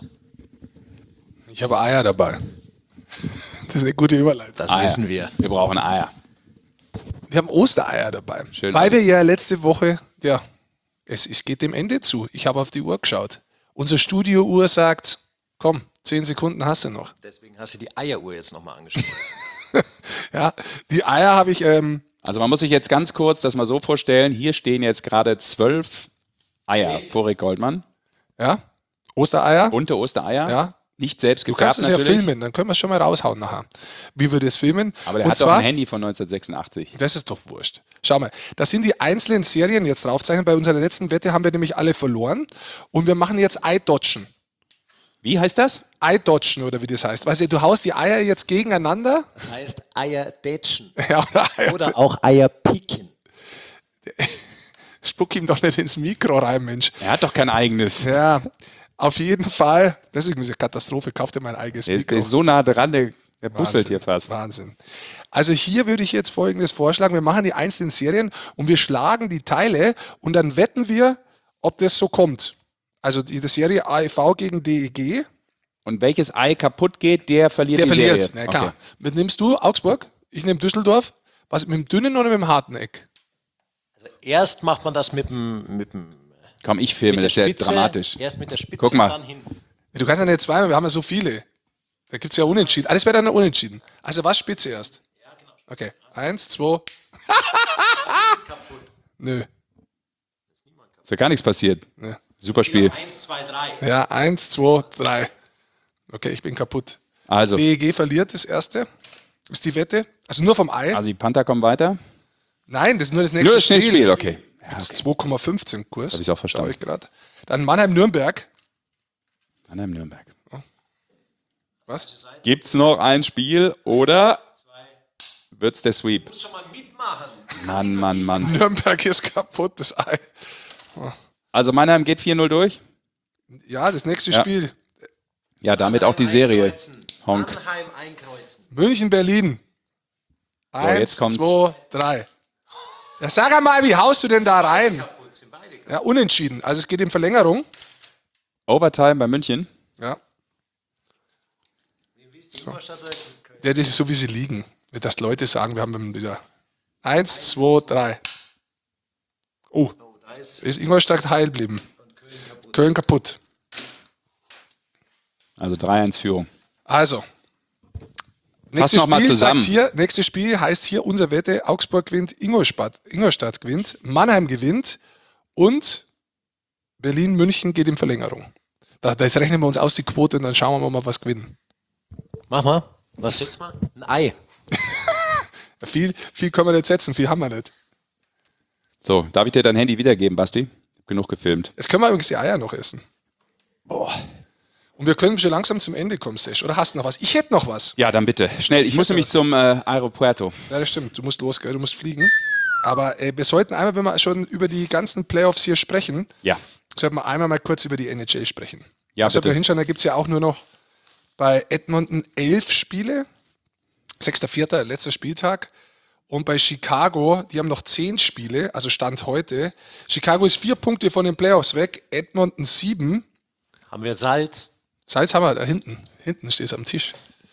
Ich habe Eier dabei. Das ist eine gute Überleitung. Das Eier. wissen wir. Wir brauchen Eier. Wir haben Ostereier dabei. Schön, weil wir ja letzte Woche, ja, es, es geht dem Ende zu. Ich habe auf die Uhr geschaut. Unsere Studio-Uhr sagt, komm, zehn Sekunden hast du noch. Deswegen hast du die Eieruhr jetzt nochmal angeschaut. Ja, die Eier habe ich. Ähm, Also man muss sich jetzt ganz kurz das mal so vorstellen, hier stehen jetzt gerade zwölf Eier vor Rick Goldmann. ja, Ostereier. Bunte Ostereier. Ja. Nicht selbst Du gefärbt kannst es ja natürlich. filmen, dann können wir es schon mal raushauen nachher, wie wir das filmen. Aber der Und hat doch zwar, ein Handy von neunzehnhundertsechsundachtzig. das ist doch wurscht. Schau mal, das sind die einzelnen Serien jetzt draufzeichnen. Bei unserer letzten Wette haben wir nämlich alle verloren. Und wir machen jetzt Eidotschen. Wie heißt das? Eidotschen oder wie das heißt. Weißt du, du haust die Eier jetzt gegeneinander. Das heißt Eierdätschen. Ja, oder Eier. Oder auch Eierpicken. Spuck ihm doch nicht ins Mikro rein, Mensch. Er hat doch kein eigenes. Ja, Auf jeden Fall, das ist eine Katastrophe, kauft ihr mein eigenes Der, Mikro. der ist so nah dran, der, der busselt Wahnsinn, hier fast. Wahnsinn. Also hier würde ich jetzt Folgendes vorschlagen. Wir machen die einzelnen Serien und wir schlagen die Teile und dann wetten wir, ob das so kommt. Also die, die Serie A E V gegen D E G. Und welches Ei kaputt geht, der verliert Der die verliert, Serie. na klar. Okay. Was nimmst du? Augsburg? Ich nehme Düsseldorf. Was, mit dem dünnen oder mit dem harten Eck? Also erst macht man das mit dem, mit dem Komm, ich filme, mit das der ist ja Spitze, dramatisch. Erst mit der Spitze Guck mal. und dann hinten. Du kannst ja nicht zweimal, wir haben ja so viele. Da gibt es ja Unentschieden. Alles wäre dann Unentschieden. Also was Spitze erst? Ja, genau. Okay, eins, zwei. Nö. Ist ja gar nichts passiert. Nö. Super Spiel. Eins, zwei, drei. Ja, eins, zwei, drei. Okay, ich bin kaputt. Also, D E G verliert das erste. Ist die Wette. Also nur vom Ei. also die Panther kommen weiter. Nein, das ist nur das nächste Nur das Spiel. Spiel, okay. Ja, Gibt's okay. zwei Komma fünfzehn Kurs. Hab ich's auch verstanden. Schau ich grad. Dann Mannheim-Nürnberg. Mannheim Nürnberg. Was? Gibt's noch ein Spiel oder wird's der Sweep? Muss schon mal mitmachen. Mann, Mann, Mann. Nürnberg ist kaputt, das Ei. Also Mannheim geht vier null durch. Ja, das nächste Ja. Spiel. Ja, damit auch die Serie. Honk. Mannheim einkreuzen. München-Berlin. Eins, jetzt kommt's. zwei, drei. Ja, sag einmal, wie haust du denn da rein? Kaputt, sind beide kaputt. Ja, unentschieden. Also es geht in Verlängerung. Overtime bei München. Ja. Wie ist die Ingolstadt oder Köln? Ja, das ist so, wie sie liegen. Nicht, dass Leute sagen, wir haben wieder. Eins, zwei, drei. Oh, Oh, da ist ist Ingolstadt heil geblieben. Köln kaputt. Köln kaputt. Also drei eins Führung. Also. Fass Nächstes noch mal Spiel, zusammen. sagt hier, nächstes Spiel heißt hier unsere Wette, Augsburg gewinnt, Ingolstadt, Ingolstadt gewinnt, Mannheim gewinnt und Berlin-München geht in Verlängerung. Da, das rechnen wir uns aus die Quote und dann schauen wir mal, was gewinnen. Mach mal. Was setzt man? Ein Ei. Ja, viel, viel können wir nicht setzen, viel haben wir nicht. So, darf ich dir dein Handy wiedergeben, Basti? Genug gefilmt. Jetzt können wir übrigens die Eier noch essen. Boah. Und wir können schon langsam zum Ende kommen, Sesh. Oder hast du noch was? Ich hätte noch was. Ja, dann bitte. Schnell, ich muss nämlich zum äh, Aeropuerto. Ja, das stimmt. Du musst los, gell? Du musst fliegen. Aber äh, wir sollten einmal, wenn wir schon über die ganzen Playoffs hier sprechen, Ja. sollten wir einmal mal kurz über die N H L sprechen. Ja, also, bitte. wir hinschauen, da gibt es ja auch nur noch bei Edmonton elf Spiele. sechster vierter letzter Spieltag. Und bei Chicago, die haben noch zehn Spiele, also Stand heute. Chicago ist vier Punkte von den Playoffs weg, Edmonton sieben. Haben wir Salz? Salz haben wir da hinten. Hinten steht es am Tisch.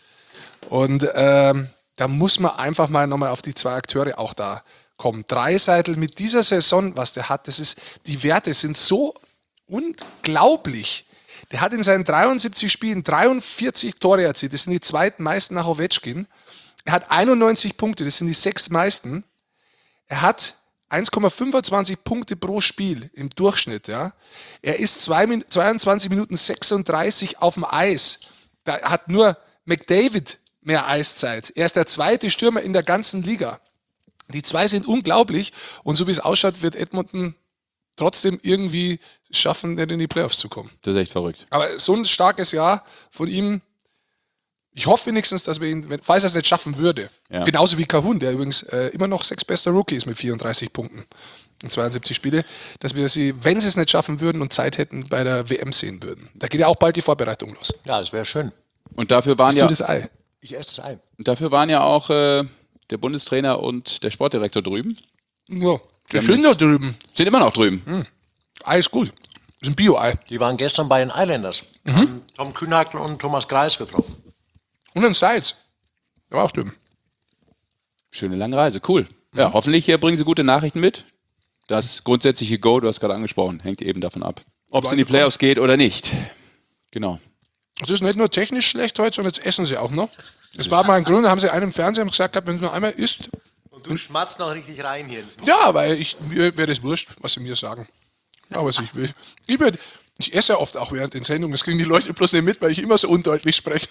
Und ähm, da muss man einfach mal nochmal auf die zwei Akteure auch da kommen. Dreiseitel mit dieser Saison, was der hat, das ist, die Werte sind so unglaublich. Der hat in seinen dreiundsiebzig Spielen dreiundvierzig Tore erzielt. Das sind die zweitmeisten nach Ovechkin. Er hat einundneunzig Punkte, das sind die sechstmeisten. Er hat eins Komma fünfundzwanzig Punkte pro Spiel im Durchschnitt. Ja. Er ist zwei, zweiundzwanzig Minuten sechsunddreißig auf dem Eis. Da hat nur McDavid mehr Eiszeit. Er ist der zweite Stürmer in der ganzen Liga. Die zwei sind unglaublich. Und so wie es ausschaut, wird Edmonton trotzdem irgendwie schaffen, nicht in die Playoffs zu kommen. Das ist echt verrückt. Aber so ein starkes Jahr von ihm, ich hoffe wenigstens, dass wir ihn, wenn- falls er es nicht schaffen würde, Ja. genauso wie Kahun, der übrigens äh, immer noch sechstbester Rookie ist mit vierunddreißig Punkten in zweiundsiebzig Spiele, dass wir sie, wenn sie es nicht schaffen würden und Zeit hätten, bei der W M sehen würden. Da geht ja auch bald die Vorbereitung los. Ja, das wäre schön. Und dafür waren Bist ja, du das Ei? Ich esse das Ei. dafür waren ja auch äh, der Bundestrainer und der Sportdirektor drüben. Ja, der haben- schön da drüben. Sind immer noch drüben. Ei ist gut. Das ist ein Bio-Ei. Die waren gestern bei den Islanders. Haben Tom Kühnhackl und Thomas Greis getroffen. Und ein Salz. Der war auch drüben. Schöne lange Reise, cool. Ja, hoffentlich äh, bringen sie gute Nachrichten mit. Das grundsätzliche Go, du hast gerade angesprochen, hängt eben davon ab, ob es in die Playoffs geht oder nicht. Genau. Es ist nicht nur technisch schlecht heute, sondern jetzt essen sie auch noch. Das war mal ein Grund, da haben sie einen im Fernsehen gesagt, wenn du nur einmal isst. Und du schmatzt noch richtig rein hier ins Ja, weil ich, mir wäre das wurscht, was sie mir sagen. Ja, was ich will. Ich, würd, ich esse ja oft auch während den Sendungen, das kriegen die Leute bloß nicht mit, weil ich immer so undeutlich spreche.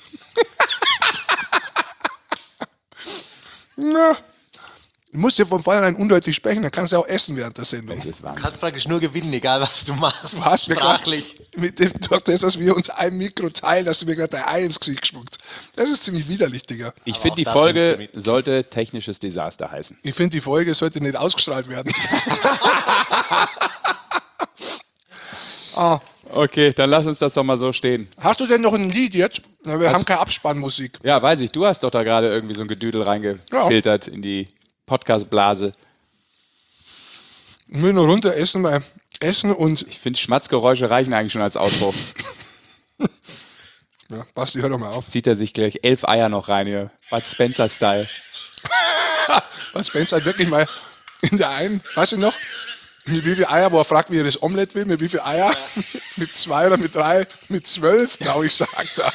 Ja. Du musst ja von vornherein undeutlich sprechen, dann kannst du auch essen während der Sendung. Das ist Du Wahnsinn. kannst praktisch nur gewinnen, egal was du machst. Du hast mir grad, Sprachlich. mit dem, durch das, dass wir uns ein Mikro teilen, hast du mir gerade dein Ei ins Gesicht gespuckt. Das ist ziemlich widerlich, Digga. Ich Aber finde, auch die das nimmst du Folge mit. sollte technisches Desaster heißen. Ich finde, die Folge sollte nicht ausgestrahlt werden. ah. Okay, dann lass uns das doch mal so stehen. Hast du denn noch ein Lied jetzt? Wir haben keine Abspannmusik. Ja, weiß ich. Du hast doch da gerade irgendwie so ein Gedüdel reingefiltert in die Podcast-Blase. Ich will nur runter essen, weil Essen und... Ich finde, Schmatzgeräusche reichen eigentlich schon als Outro. Ja, Basti, hör doch mal auf. Zieht er sich gleich elf Eier noch rein hier. Bud Spencer-Style. Was Spencer hat wirklich mal in der einen, weißt du noch, mit wie viel Eier, wo er fragt, wie er das Omelett will, mit wie viel Eier? Ja. Mit zwei oder mit drei? Mit zwölf, glaube ich, sagt er.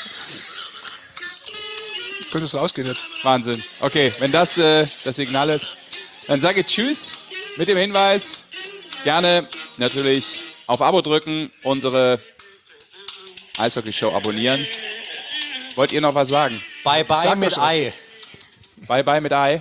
Könnte es rausgehen jetzt. Wahnsinn. Okay, wenn das äh, das Signal ist, dann sage ich Tschüss mit dem Hinweis, gerne natürlich auf Abo drücken, unsere Eishockey-Show abonnieren. Wollt ihr noch was sagen? Bye bye Sag mit doch was. Ei. Bye bye mit Ei.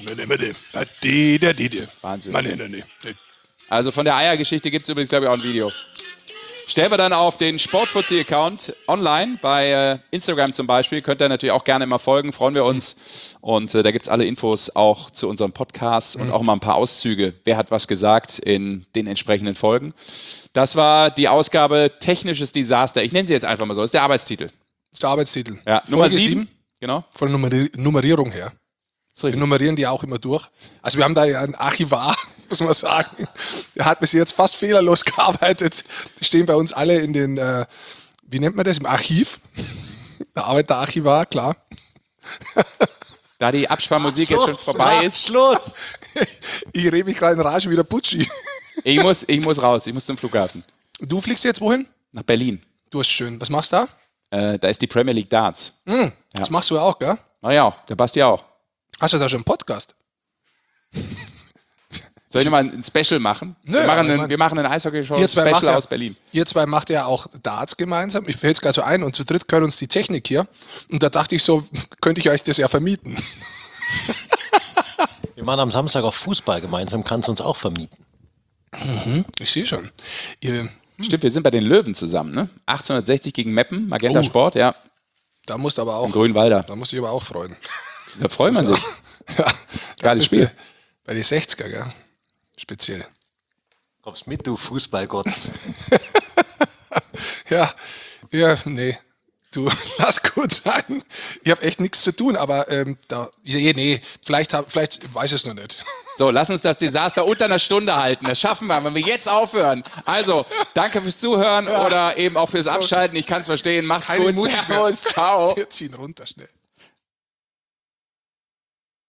Wahnsinn. Wahnsinn. Also von der Eiergeschichte gibt es übrigens, glaube ich, auch ein Video. Stellen wir dann auf den Sportfuzzi-Account online, bei äh, Instagram zum Beispiel. Könnt ihr natürlich auch gerne mal folgen, freuen wir uns. Und äh, da gibt es alle Infos auch zu unserem Podcast und auch mal ein paar Auszüge. Wer hat was gesagt in den entsprechenden Folgen. Das war die Ausgabe Technisches Desaster. Ich nenne sie jetzt einfach mal so. Das ist der Arbeitstitel. Das ist der Arbeitstitel. Ja, Nummer Folge sieben. Genau. Von der Nummer Nummerierung her. Wir nummerieren die auch immer durch. Also wir haben da ja einen Archivar, muss man sagen. Der hat bis jetzt fast fehlerlos gearbeitet. Die stehen bei uns alle in den, äh, wie nennt man das, im Archiv. Da arbeitet der Archivar, klar. Da die Abspannmusik jetzt schon vorbei ist. Schluss! Ich rede mich gerade in Rage wie der Putschi. Ich muss, ich muss raus, ich muss zum Flughafen. Du fliegst jetzt wohin? Nach Berlin. Du hast schön. Was machst du da? Äh, da ist die Premier League Darts. Hm, das machst du ja auch, gell? Na ja, der Basti auch. Hast du da schon einen Podcast? Soll ich nochmal ein Special machen? Nö, wir, machen aber ich einen, mein, wir machen einen Eishockey-Show Ihr zwei, macht Special ja, aus Berlin. ihr zwei macht ja auch Darts gemeinsam. Ich fällt es gerade so ein und zu dritt gehört uns die Technik hier. Und da dachte ich so, könnte ich euch das ja vermieten. Wir machen am Samstag auch Fußball gemeinsam, kannst du uns auch vermieten. Mhm, ich sehe schon. Ihr, Stimmt, wir sind bei den Löwen zusammen, ne? achtzehnhundertsechzig gegen Meppen, Magenta Oh. Sport, ja. da musst du aber auch. In Grünwalder. Da musst du dich aber auch freuen. Da freut man sich. Ja, Geiles bist Spiel. du bei den sechziger, gell? Speziell. Kommst mit, du Fußballgott. Ja, ja, nee. Du, lass gut sein. Ich habe echt nichts zu tun, aber ähm, da, nee, nee, vielleicht, hab, vielleicht weiß ich es noch nicht. So, lass uns das Desaster unter einer Stunde halten. Das schaffen wir, wenn wir jetzt aufhören. Also, danke fürs Zuhören oder eben auch fürs Abschalten. Ich kann es verstehen. Macht's Keine gut. Musik mehr. Servus. Ciao. Wir ziehen runter schnell.